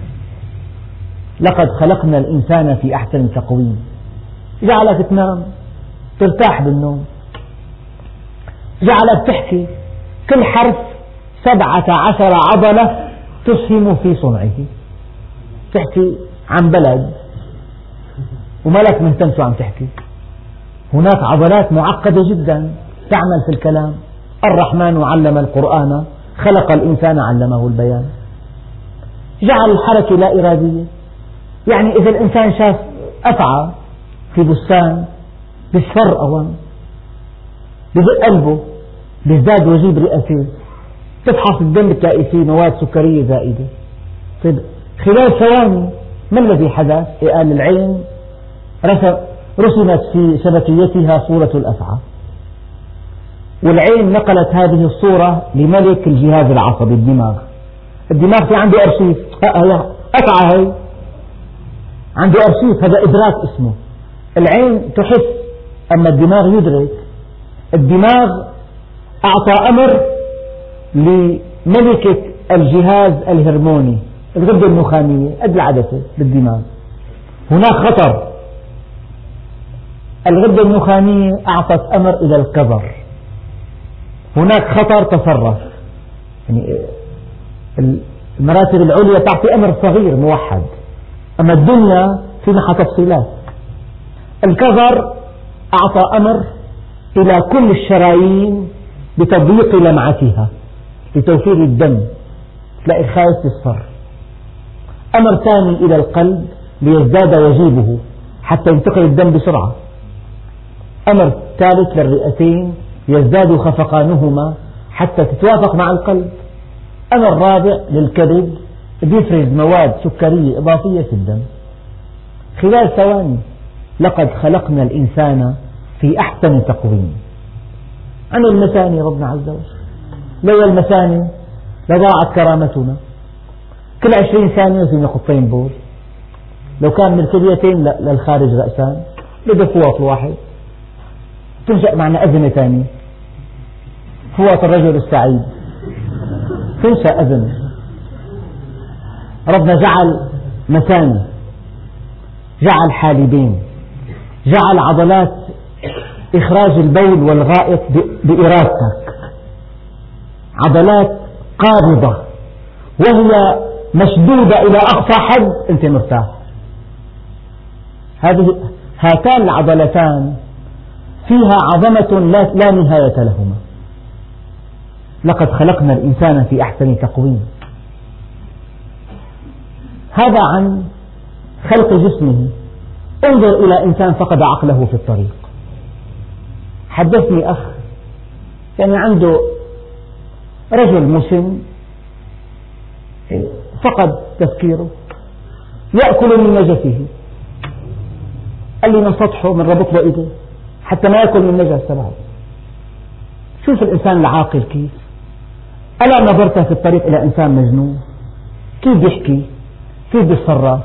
لقد خلقنا الإنسان في أحسن تقويم. جعلك تنام ترتاح بالنوم، جعلك تحكي، كل حرف سبعة عشر عضلة تسهم في صنعه. تحكي عن بلد وملك مهتم شو عم تحكي. هناك عضلات معقدة جدا تعمل في الكلام. الرحمن علم القرآن خلق الإنسان علمه البيان. جعل الحركة لا إرادية، يعني إذا الإنسان شاف أفعى في بستان بيصفر أوان، بدق قلبه، بيزداد وجيب رئتيه، تفحص الدم بتلاقي فيه مواد سكرية زائدة. طيب خلال ثواني ما الذي حدث؟ قال العين رسمت في شبكيتها صورة الأفعى، والعين نقلت هذه الصورة لملك الجهاز العصبي الدماغ. الدماغ في عنده أرشيف، أفعى هي عنده أرشيف، هذا إدراك اسمه. العين تحس أما الدماغ يدرك. الدماغ أعطى أمر لملكة الجهاز الهرموني الغدة النخامية قد العدسة بالدماغ، هناك خطر. الغدة النخامية أعطت أمر إلى الكظر، هناك خطر تصرف. يعني المراتب العليا تعطي أمر صغير موحد، أما الدنيا في معها تفصيلات. الكظر أعطى أمر إلى كل الشرايين بتضييق لمعتها لتوفير الدم، تلاقي خايف يصفر. أمر ثاني إلى القلب ليزداد وجيبه حتى ينتقل الدم بسرعة. أمر ثالث للرئتين يزداد خفقانهما حتى تتوافق مع القلب. أمر رابع للكبد بيفرز مواد سكرية إضافية في الدم خلال ثواني. لقد خلقنا الإنسان في أحسن تقويم. عن المثاني ربنا عز وجل، لولا المثاني لضاعت كرامتنا. كل عشرين ثانية في نقطتين بول، لو كان من الكليتين للخارج رأسان بده فوط واحد، تنشأ معنا أزمة ثانية، فوط الرجل السعيد، تنشأ أزمة. ربنا جعل مثاني، جعل حالبين، جعل عضلات إخراج البول والغائط بإرادتك، عضلات قابضة وهي مشدودة إلى أقصى حد أنت مرتاح. هذه هاتان العضلتان فيها عظمة لا نهاية لهما. لقد خلقنا الإنسان في أحسن تقويم. هذا عن خلق جسمه. انظر إلى إنسان فقد عقله في الطريق. حدثني أخ يعني عنده رجل مسن فقد تفكيره، يأكل من نجسه. قال لي من سطحه من ربط له إيده حتى ما يأكل من نجس تبعه. شوف الإنسان العاقل كيف. ألا نظرت في الطريق إلى إنسان مجنون كيف بيحكي، كيف بيتصرف؟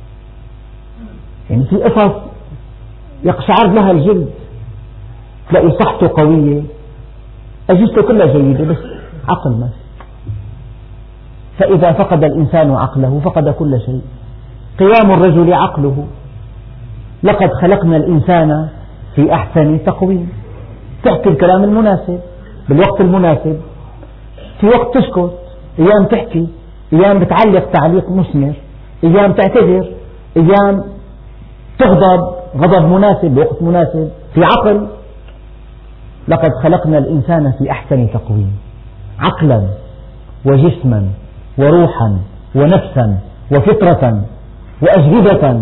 يعني في قصص يقشعر لها الجلد، تلاقي صحته قوية، أجهزته كلها جيدة، بس عقل ما في. فإذا فقد الإنسان عقله فقد كل شيء. قيام الرجل عقله. لقد خلقنا الإنسان في أحسن تقويم. تحكي الكلام المناسب بالوقت المناسب، في وقت تسكت، أيام تحكي، أيام بتعلق تعليق مثمر، أيام تعتذر، أيام تغضب غضب مناسب بوقت مناسب، في عقل. لقد خلقنا الإنسان في أحسن تقويم، عقلا وجسما وروحا ونفسا وفطرة وأجهزة.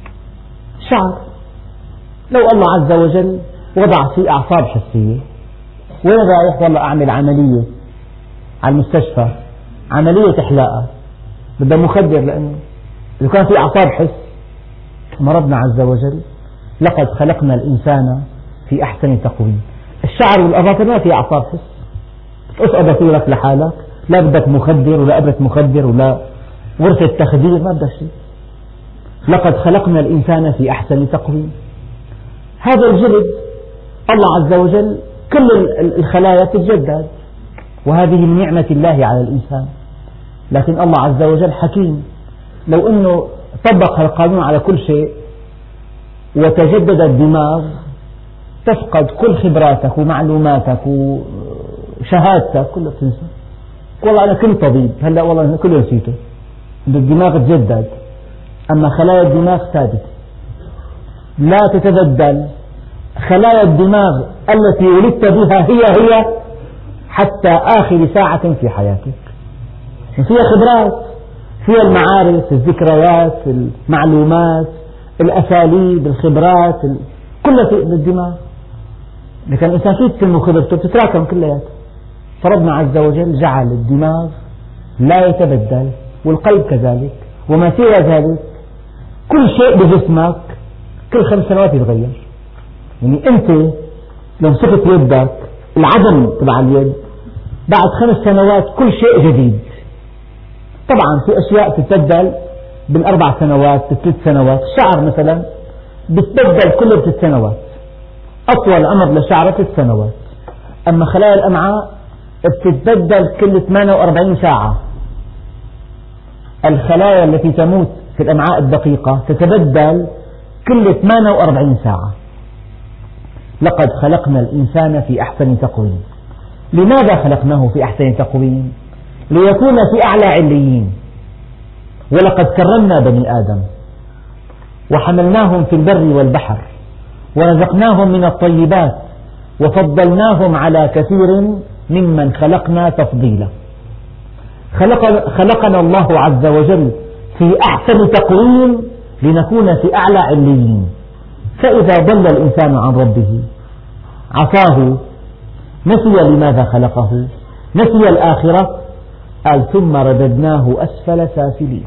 شعر لو الله عز وجل وضع في أعصاب حسية، وين رايح؟ والله أعمل عملية على المستشفى، عملية إحلاء، بدها مخدر، لأنه إذا كان في أعصاب حس. أما ربنا عز وجل لقد خلقنا الإنسان في أحسن تقويم. الشعر والأظافر ما في أعصاب حس، تقص أظافرك لحالك، لا بدك مخدر ولا أبرة مخدر ولا غرفة تخدير، ما بدك شيء. لقد خلقنا الإنسان في أحسن تقويم. هذا الجلد الله عز وجل كل الخلايا تتجدد، وهذه من نعمة الله على الإنسان. لكن الله عز وجل حكيم، لو أنه طبق القانون على كل شيء وتجدد الدماغ تفقد كل خبراتك ومعلوماتك وشهادتك كلها بتنسى. والله أنا كنت طبيب، هلأ والله كله نسيته. الدماغ تجدد، أما خلايا الدماغ ثابتة لا تتبدل. خلايا الدماغ التي ولدت بها هي هي حتى آخر ساعة في حياتك. فيها خبرات، فيها المعارف، الذكريات، المعلومات، الأساليب، الخبرات، كلها في الدماغ. لكن الإنسان فيه تتم خبرته بتتراكم كلياتها. فربنا عز وجل جعل الدماغ لا يتبدل، والقلب كذلك، وما سوى ذلك. كل شيء بجسمك كل خمس سنوات يتغير. يعني أنت لو مسكت يدك، العدم تبع اليد بعد خمس سنوات كل شيء جديد. طبعا في أشياء تتبدل بالأربع سنوات بالثلاث سنوات. الشعر مثلا بتبدل كله بثلاث سنوات، أطول عمر للشعر ثلاث سنوات. أما خلايا الأمعاء بتتبدل كل ثمانية وأربعين ساعة. الخلايا التي تموت في الأمعاء الدقيقة تتبدل كل ثمانية وأربعين ساعة. لقد خلقنا الإنسان في أحسن تقويم. لماذا خلقناه في أحسن تقويم؟ ليكون في أعلى عليين. ولقد كرمنا بني آدم وحملناهم في البر والبحر ورزقناهم من الطيبات وفضلناهم على كثير ممن خلقنا تفضيلا. خلق خلقنا الله عز وجل في أحسن تقويم لنكون في أعلى عليين. فإذا ضل الإنسان عن ربه عصاه نسي لماذا خلقه، نسي الآخرة، قال ثم رددناه أسفل سافلين.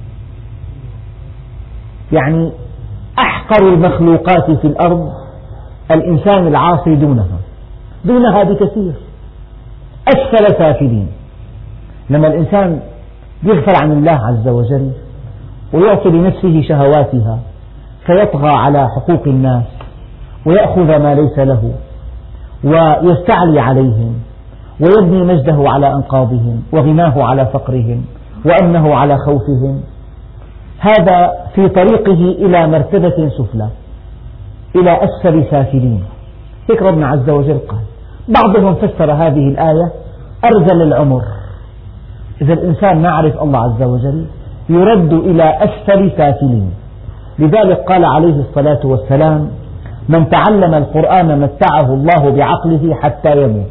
يعني أحقر المخلوقات في الأرض الإنسان العاصي دونها دونها بكثير، أسفل سافلين. لما الإنسان يغفل عن الله عز وجل ويعطي لنفسه شهواتها فيطغى على حقوق الناس ويأخذ ما ليس له ويستعلي عليهم ويبني مجده على أنقاضهم وغناه على فقرهم وأمنه على خوفهم، هذا في طريقه إلى مرتبة سفلى، إلى أسفل سافلين. هيك ربنا عز وجل قال. بعضهم فسر هذه الآية أرذل العمر. إذا الإنسان ما عرف الله عز وجل يرد إلى أسفل سافلين. لذلك قال عليه الصلاة والسلام: من تعلم القرآن متعه الله بعقله حتى يموت.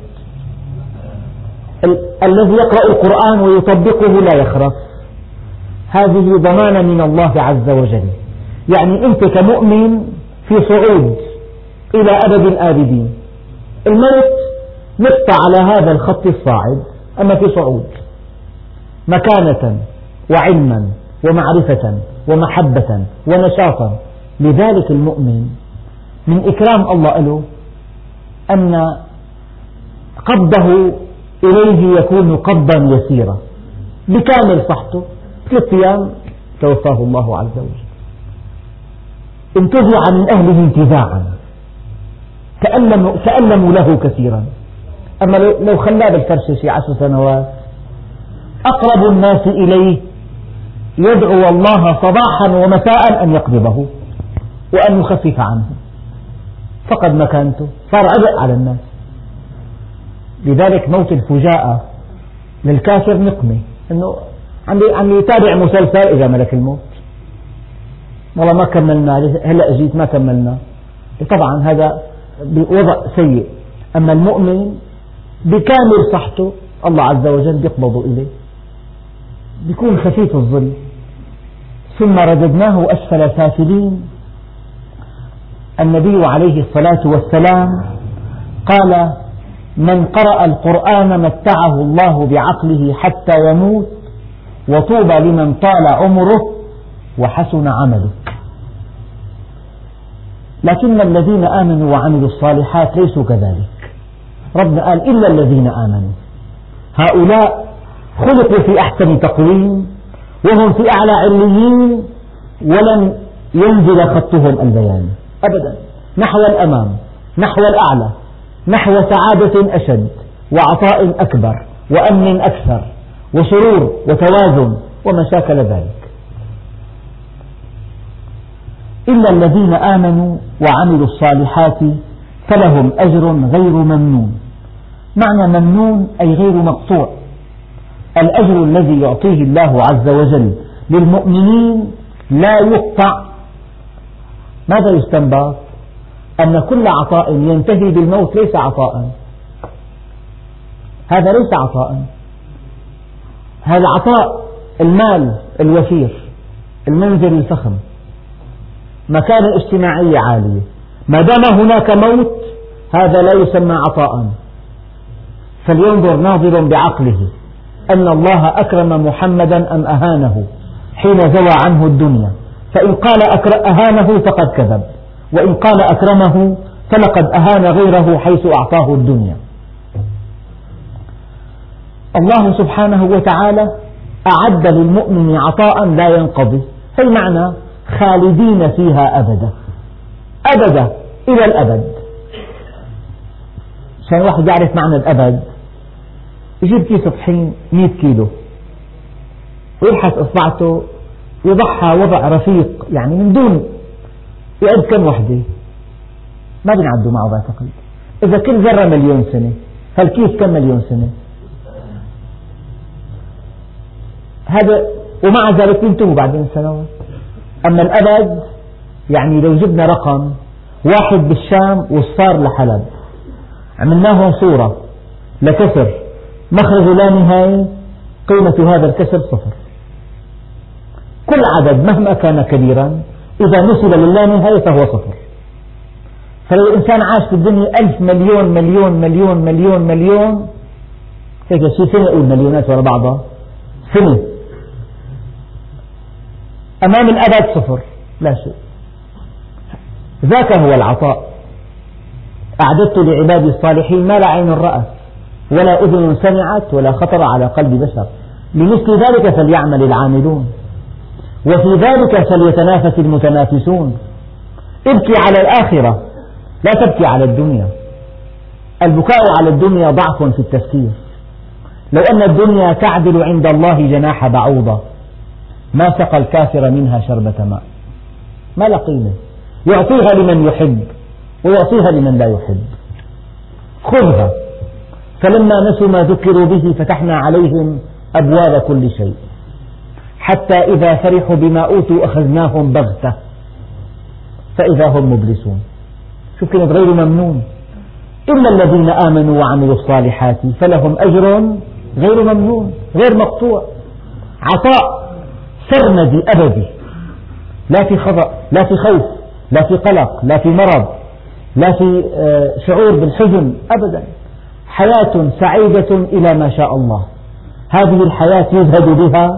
ال الذي يقرأ القرآن ويطبقه لا يخرف، هذه ضمانة من الله عز وجل. يعني أنت كمؤمن في صعود إلى أبد الآبدين. الموت مت على هذا الخط الصاعد، أما في صعود مكانة وعلما ومعرفة ومحبة ونشاطا. لذلك المؤمن من إكرام الله له أن قبضه إليه يكون قبضا يسيرا بكامل صحته. ثلاثة أيام توفاه الله عز وجل، انتزع من أهله انتزاعا تألموا, تألموا له كثيرا. أما لو خلاه بالفرشة شي عشر سنوات أقرب الناس إليه يدعو الله صباحا ومساء أن يقبضه وأن يخفف عنه، فقد مكانته، صار عبء على الناس. لذلك موت الفجاءة للكافر نقمة، أنه عم يتابع مسلسل إذا ملك الموت، والله ما كملنا، هلأ أجيت ما كملنا. طبعا هذا وضع سيء. أما المؤمن بكامل صحته الله عز وجل يقبض إليه، بيكون خفيف الظل. ثم رددناه أسفل سافلين. النبي عليه الصلاة والسلام قال: من قرأ القرآن متعه الله بعقله حتى يموت، وطوبى لمن طال عمره وحسن عمله. لكن الذين آمنوا وعملوا الصالحات ليسوا كذلك. ربنا قال: إلا الذين آمنوا، هؤلاء خلقوا في أحسن تقويم وهم في أعلى عليين، ولن ينزل خطهم البيان أبدا، نحو الأمام، نحو الأعلى، نحو سعادة أشد وعطاء أكبر وأمن أكثر وسرور وتوازن وما شاكل ذلك. إلا الذين آمنوا وعملوا الصالحات فلهم أجر غير ممنون. معنى ممنون أي غير مقطوع. الأجر الذي يعطيه الله عز وجل للمؤمنين لا يقطع. ماذا يستنبط؟ أن كل عطاء ينتهي بالموت ليس عطاء، هذا ليس عطاء. هذا عطاء المال الوفير، المنزل الفخم، مكانة اجتماعية عالية، ما دام هناك موت هذا لا يسمى عطاء. فلينظر ناظر بعقله أن الله أكرم محمدا أم أهانه حين زوى عنه الدنيا. فإن قال أهانه فقد كذب، وإن قال أكرمه فلقد أهان غيره حيث أعطاه الدنيا. الله سبحانه وتعالى أعد للمؤمن عطاء لا ينقضي، هي معنى خالدين فيها أبدا، أبدا إلى الأبد. عشان الواحد يعرف معنى الأبد يجيب كيس طحين مئة كيلو ويلحس إصبعته يضعها وضع رفيق، يعني من دون يعد كم وحدة، ما بنعدوا معه بعتقد. إذا كل ذرة مليون سنة، فالكيس كم مليون سنة؟ هذا ومع ذلك ينتهوا بعد من سنوات. أما الأبد يعني لو جبنا رقم واحد بالشام والصار لحلب، عملناهم صورة لكسر مخرج لا نهاية، قيمة هذا الكسر صفر. كل عدد مهما كان كبيرا إذا نسب للا نهاية فهو صفر. فلو الإنسان عاش في الدنيا ألف مليون مليون مليون مليون مليون هيك شيء سنة، يقول مليونات ورا بعضها سنة، أمام الأبد صفر لا شيء. ذاك هو العطاء. أعددت لعبادي الصالحين ما لا عين رأت ولا أذن سمعت ولا خطر على قلب بشر، لمثل ذلك فليعمل العاملون وفي ذلك فليتنافس المتنافسون. ابكي على الآخرة لا تبكي على الدنيا. البكاء على الدنيا ضعف في التفكير. لو أن الدنيا تعدل عند الله جناح بعوضة ما سقى الكافر منها شربة ماء، ما لا قيمة. يعطيها لمن يحب ويعطيها لمن لا يحب. خذها. فلما نسوا ما ذكروا به فتحنا عليهم أبواب كل شيء حتى إذا فرحوا بما أوتوا أخذناهم بغتة فإذا هم مبلسون. شوف كلمة غير ممنون. إلا الذين آمنوا وعملوا الصالحات فلهم أجر غير ممنون غير مقطوع. عطاء سرمدي أبدي، لا في خطأ لا في خوف لا في قلق لا في مرض لا في شعور بالحزن أبدا. حياة سعيدة إلى ما شاء الله. هذه الحياة يزهد بها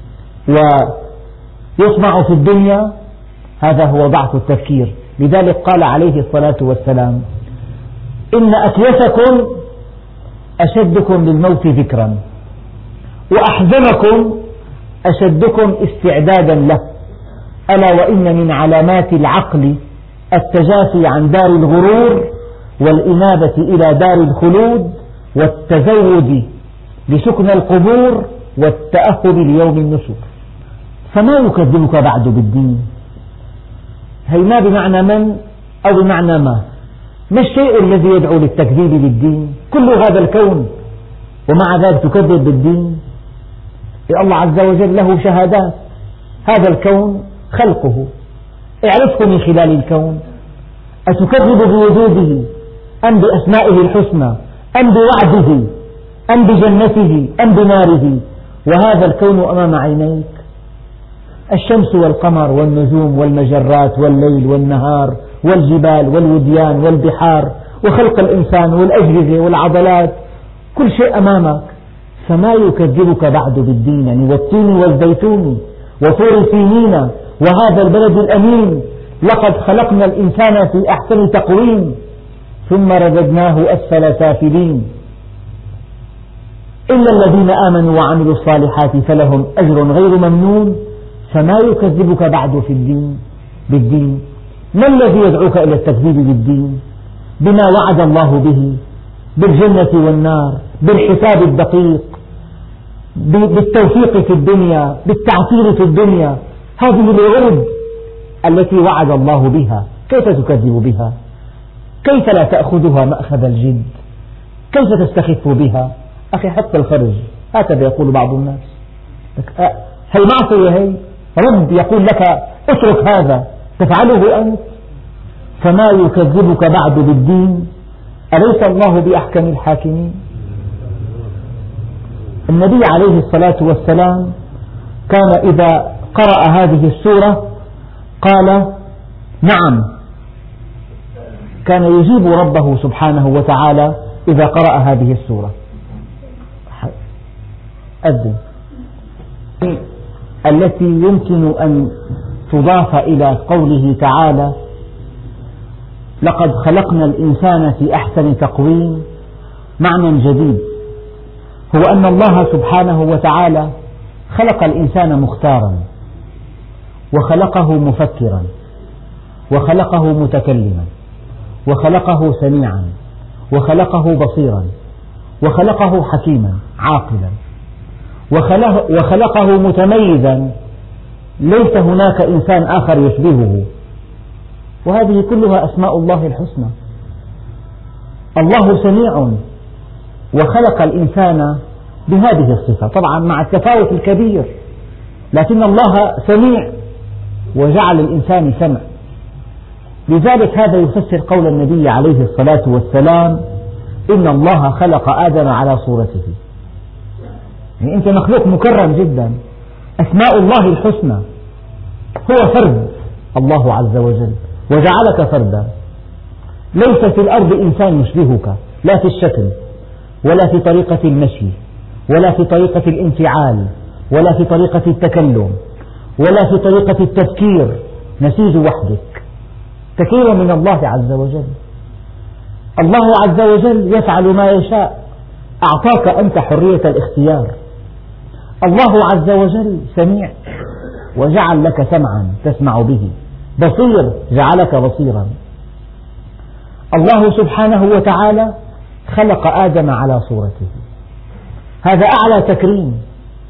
ويطمع في الدنيا، هذا هو ضعف التفكير. لذلك قال عليه الصلاة والسلام: إن أكيسكم أشدكم للموت ذكرا وأحزنكم أشدكم استعدادا له، ألا وإن من علامات العقل التجافي عن دار الغرور والإنابة إلى دار الخلود والتزود لسكن القبور والتأهب ليوم النشور. فما يكذبك بعد بالدين؟ هي ما بمعنى من أو بمعنى ما، ما الشيء الذي يدعو للتكذيب بالدين؟ كل هذا الكون ومع ذلك تكذب بالدين؟ الله عز وجل له شهادات. هذا الكون خلقه، اعرفه من خلال الكون. أتكذب بوجوده أم بأسمائه الحسنى أم بوعده أم بجنته أم بناره؟ وهذا الكون أمام عينيك، الشمس والقمر والنجوم والمجرات والليل والنهار والجبال والوديان والبحار وخلق الإنسان والأجهزة والعضلات، كل شيء أمامك. فما يكذبك بعد بالدين؟ يعني والتين والزيتون وطور سينين وهذا البلد الأمين، لقد خلقنا الإنسان في أحسن تقويم ثم رددناه أسفل سافلين. إلا الذين آمنوا وعملوا الصالحات فلهم أجر غير ممنون. فما يكذبك بعد في الدين بالدين؟ ما الذي يدعوك إلى التكذيب بالدين؟ بما وعد الله به، بالجنة والنار، بالحساب الدقيق، بالتوفيق في الدنيا، بالتعطيل في الدنيا. هذه الوعود التي وعد الله بها، كيف تكذب بها؟ كيف لا تأخذها مأخذ الجد؟ كيف تستخف بها؟ أخي حتى الخرج هكذا يقول بعض الناس، هي معصية، هي رب يقول لك اترك هذا تفعله أنت. فما يكذبك بعد بالدين؟ أليس الله بأحكم الحاكمين؟ النبي عليه الصلاة والسلام كان إذا قرأ هذه السورة قال نعم، كان يجيب ربه سبحانه وتعالى إذا قرأ هذه السورة. أذن التي يمكن أن تضاف إلى قوله تعالى لقد خلقنا الإنسان في أحسن تقويم معنى جديد، هو أن الله سبحانه وتعالى خلق الإنسان مختارا وخلقه مفكرا وخلقه متكلما وخلقه سميعا وخلقه بصيرا وخلقه حكيما عاقلا وخلقه متميزا ليس هناك إنسان آخر يشبهه، وهذه كلها أسماء الله الحسنى. الله سميع وخلق الإنسان بهذه الصفة، طبعا مع التفاوت الكبير، لكن الله سميع وجعل الإنسان سمع. لذلك هذا يفسر قول النبي عليه الصلاة والسلام: إن الله خلق آدم على صورته. يعني أنت مخلوق مكرم جدا. أسماء الله الحسنى، هو فرد الله عز وجل وجعلك فردا، ليس في الأرض إنسان يشبهك، لا في الشكل ولا في طريقة المشي ولا في طريقة الانفعال ولا في طريقة التكلم ولا في طريقة التفكير، نسيج وحدك، تكريم من الله عز وجل. الله عز وجل يفعل ما يشاء، أعطاك أنت حرية الاختيار. الله عز وجل سميع وجعل لك سمعا تسمع به، بصير جعلك بصيرا. الله سبحانه وتعالى خلق آدم على صورته، هذا أعلى تكريم.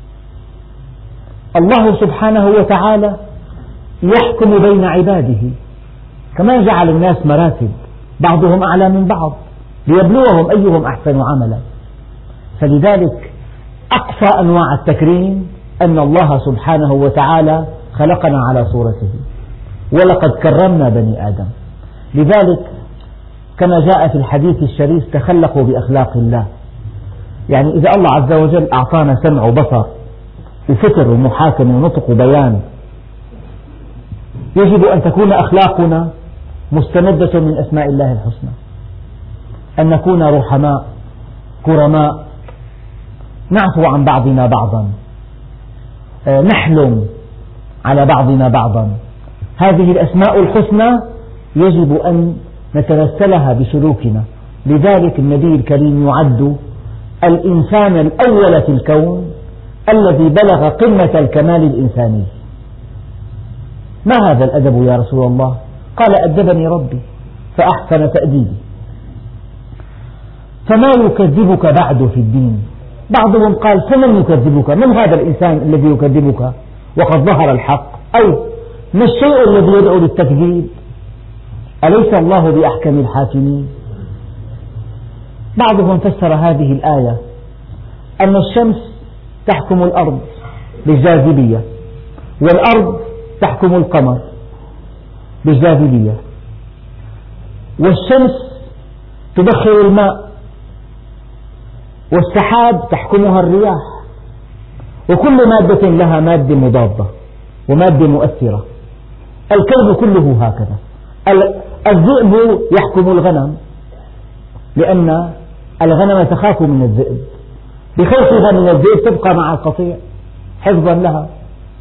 الله سبحانه وتعالى يحكم بين عباده، كما جعل الناس مراتب بعضهم أعلى من بعض ليبلوهم أيهم أحسن عملا. فلذلك أقصى أنواع التكريم أن الله سبحانه وتعالى خلقنا على صورته، ولقد كرمنا بني آدم. لذلك كما جاء في الحديث الشريف: تخلقوا بأخلاق الله. يعني إذا الله عز وجل أعطانا سمع وبصر وفكر ومحاكمة ونطق وبيان، يجب أن تكون أخلاقنا مستمدة من أسماء الله الحسنى، أن نكون رحماء كرماء، نعفو عن بعضنا بعضا، نحلم على بعضنا بعضا. هذه الأسماء الحسنى يجب أن نتمثلها بسلوكنا. لذلك النبي الكريم يعد الإنسان الأول في الكون الذي بلغ قمة الكمال الإنساني. ما هذا الأدب يا رسول الله؟ قال: أدبني ربي فأحسن تأديبي. فما يكذبك بعد في الدين؟ بعضهم قال: فمن يكذبك؟ من هذا الإنسان الذي يكذبك وقد ظهر الحق؟ أو ما الشيء الذي يدعو للتكذيب؟ أليس الله بأحكم الحاكمين؟ بعضهم فسر هذه الآية أن الشمس تحكم الأرض بالجاذبية، والأرض تحكم القمر بالجاذبية، والشمس تبخر الماء، والسحاب تحكمها الرياح، وكل مادة لها مادة مضادة ومادة مؤثرة. الكون كله هكذا. الذئب يحكم الغنم لأن الغنم تخاف من الذئب، بخوفها من الذئب تبقى مع القطيع حفظا لها.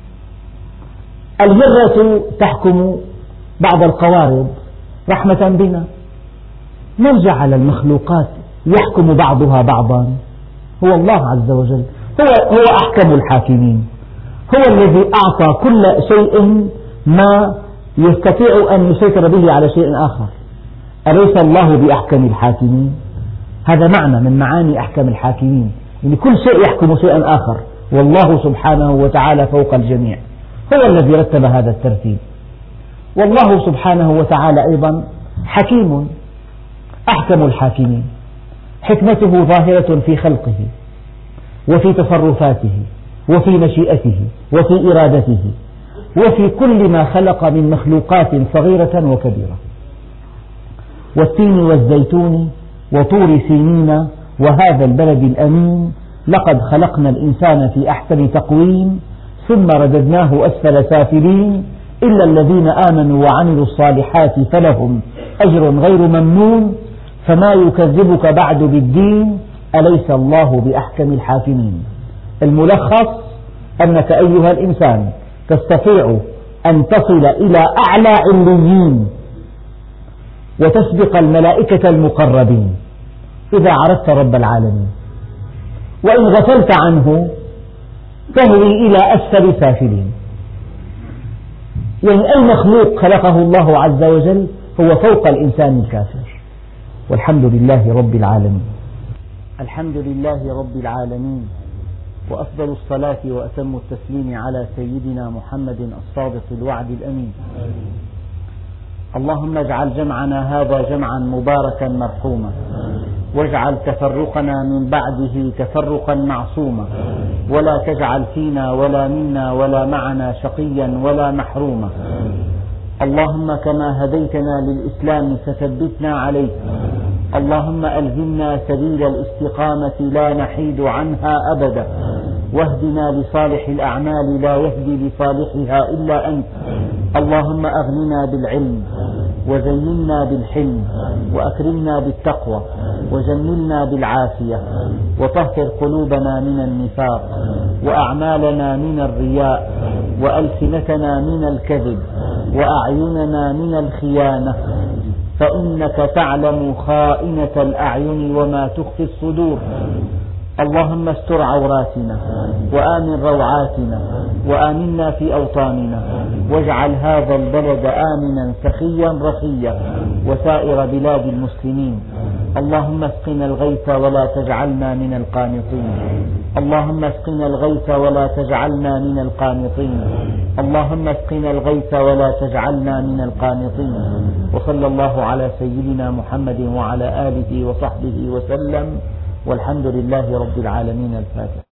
الهرة تحكم بعض القوارض رحمة بنا. من جعل المخلوقات يحكم بعضها بعضا؟ هو الله عز وجل، هو, هو أحكم الحاكمين، هو الذي أعطى كل شيء ما يستطيع أن يسيطر به على شيء آخر. أليس الله بأحكم الحاكمين؟ هذا معنى من معاني أحكم الحاكمين، يعني كل شيء يحكم شيئا آخر، والله سبحانه وتعالى فوق الجميع، هو الذي رتب هذا الترتيب. والله سبحانه وتعالى أيضا حكيم أحكم الحاكمين، حكمته ظاهرة في خلقه وفي تصرفاته وفي مشيئته وفي إرادته وفي كل ما خلق من مخلوقات صغيرة وكبيرة. والتين والزيتون وطور سينين وهذا البلد الأمين لقد خلقنا الإنسان في أحسن تقويم ثم رددناه أسفل سافلين إلا الذين آمنوا وعملوا الصالحات فلهم أجر غير ممنون فما يكذبك بعد بالدين أليس الله بأحكم الحاكمين. الملخص أنك أيها الإنسان تستطيع أن تصل إلى أعلى عليين وتسبق الملائكة المقربين إذا عرفت رب العالمين، وإن غفلت عنه تهوي إلى أسفل سافلين. يعني أي مخلوق خلقه الله عز وجل هو فوق الإنسان الكافر. والحمد لله رب العالمين. الحمد لله رب العالمين، وأفضل الصلاة وأتم التسليم على سيدنا محمد الصادق الوعد الأمين. اللهم اجعل جمعنا هذا جمعا مباركا مرحوما، واجعل تفرقنا من بعده تفرقا معصوما، ولا تجعل فينا ولا منا ولا معنا شقيا ولا محروما. اللهم كما هديتنا للإسلام فثبتنا عليه، اللهم ألهمنا سبيل الاستقامة لا نحيد عنها أبدا، واهدنا لصالح الأعمال لا يهدي لصالحها إلا أنت. اللهم أغننا بالعلم، وزينا بالحلم، وأكرمنا بالتقوى، وجملنا بالعافية، وطهر قلوبنا من النفاق، وأعمالنا من الرياء، وألسنتنا من الكذب، وأعيننا من الخيانة، فإنك تعلم خائنة الأعين وما تخفي الصدور. اللهم استر عوراتنا، وآمن روعاتنا، وآمنا في أوطاننا، واجعل هذا البلد آمنا سخيا رخيا، وسائر بلاد المسلمين. اللهم اسقنا الغيث ولا تجعلنا من القانطين، اللهم اسقنا الغيث ولا تجعلنا من القانطين، اللهم اسقنا الغيث ولا تجعلنا من القانطين. وصلى الله على سيدنا محمد وعلى آله وصحبه وسلم، والحمد لله رب العالمين. الفاتحة.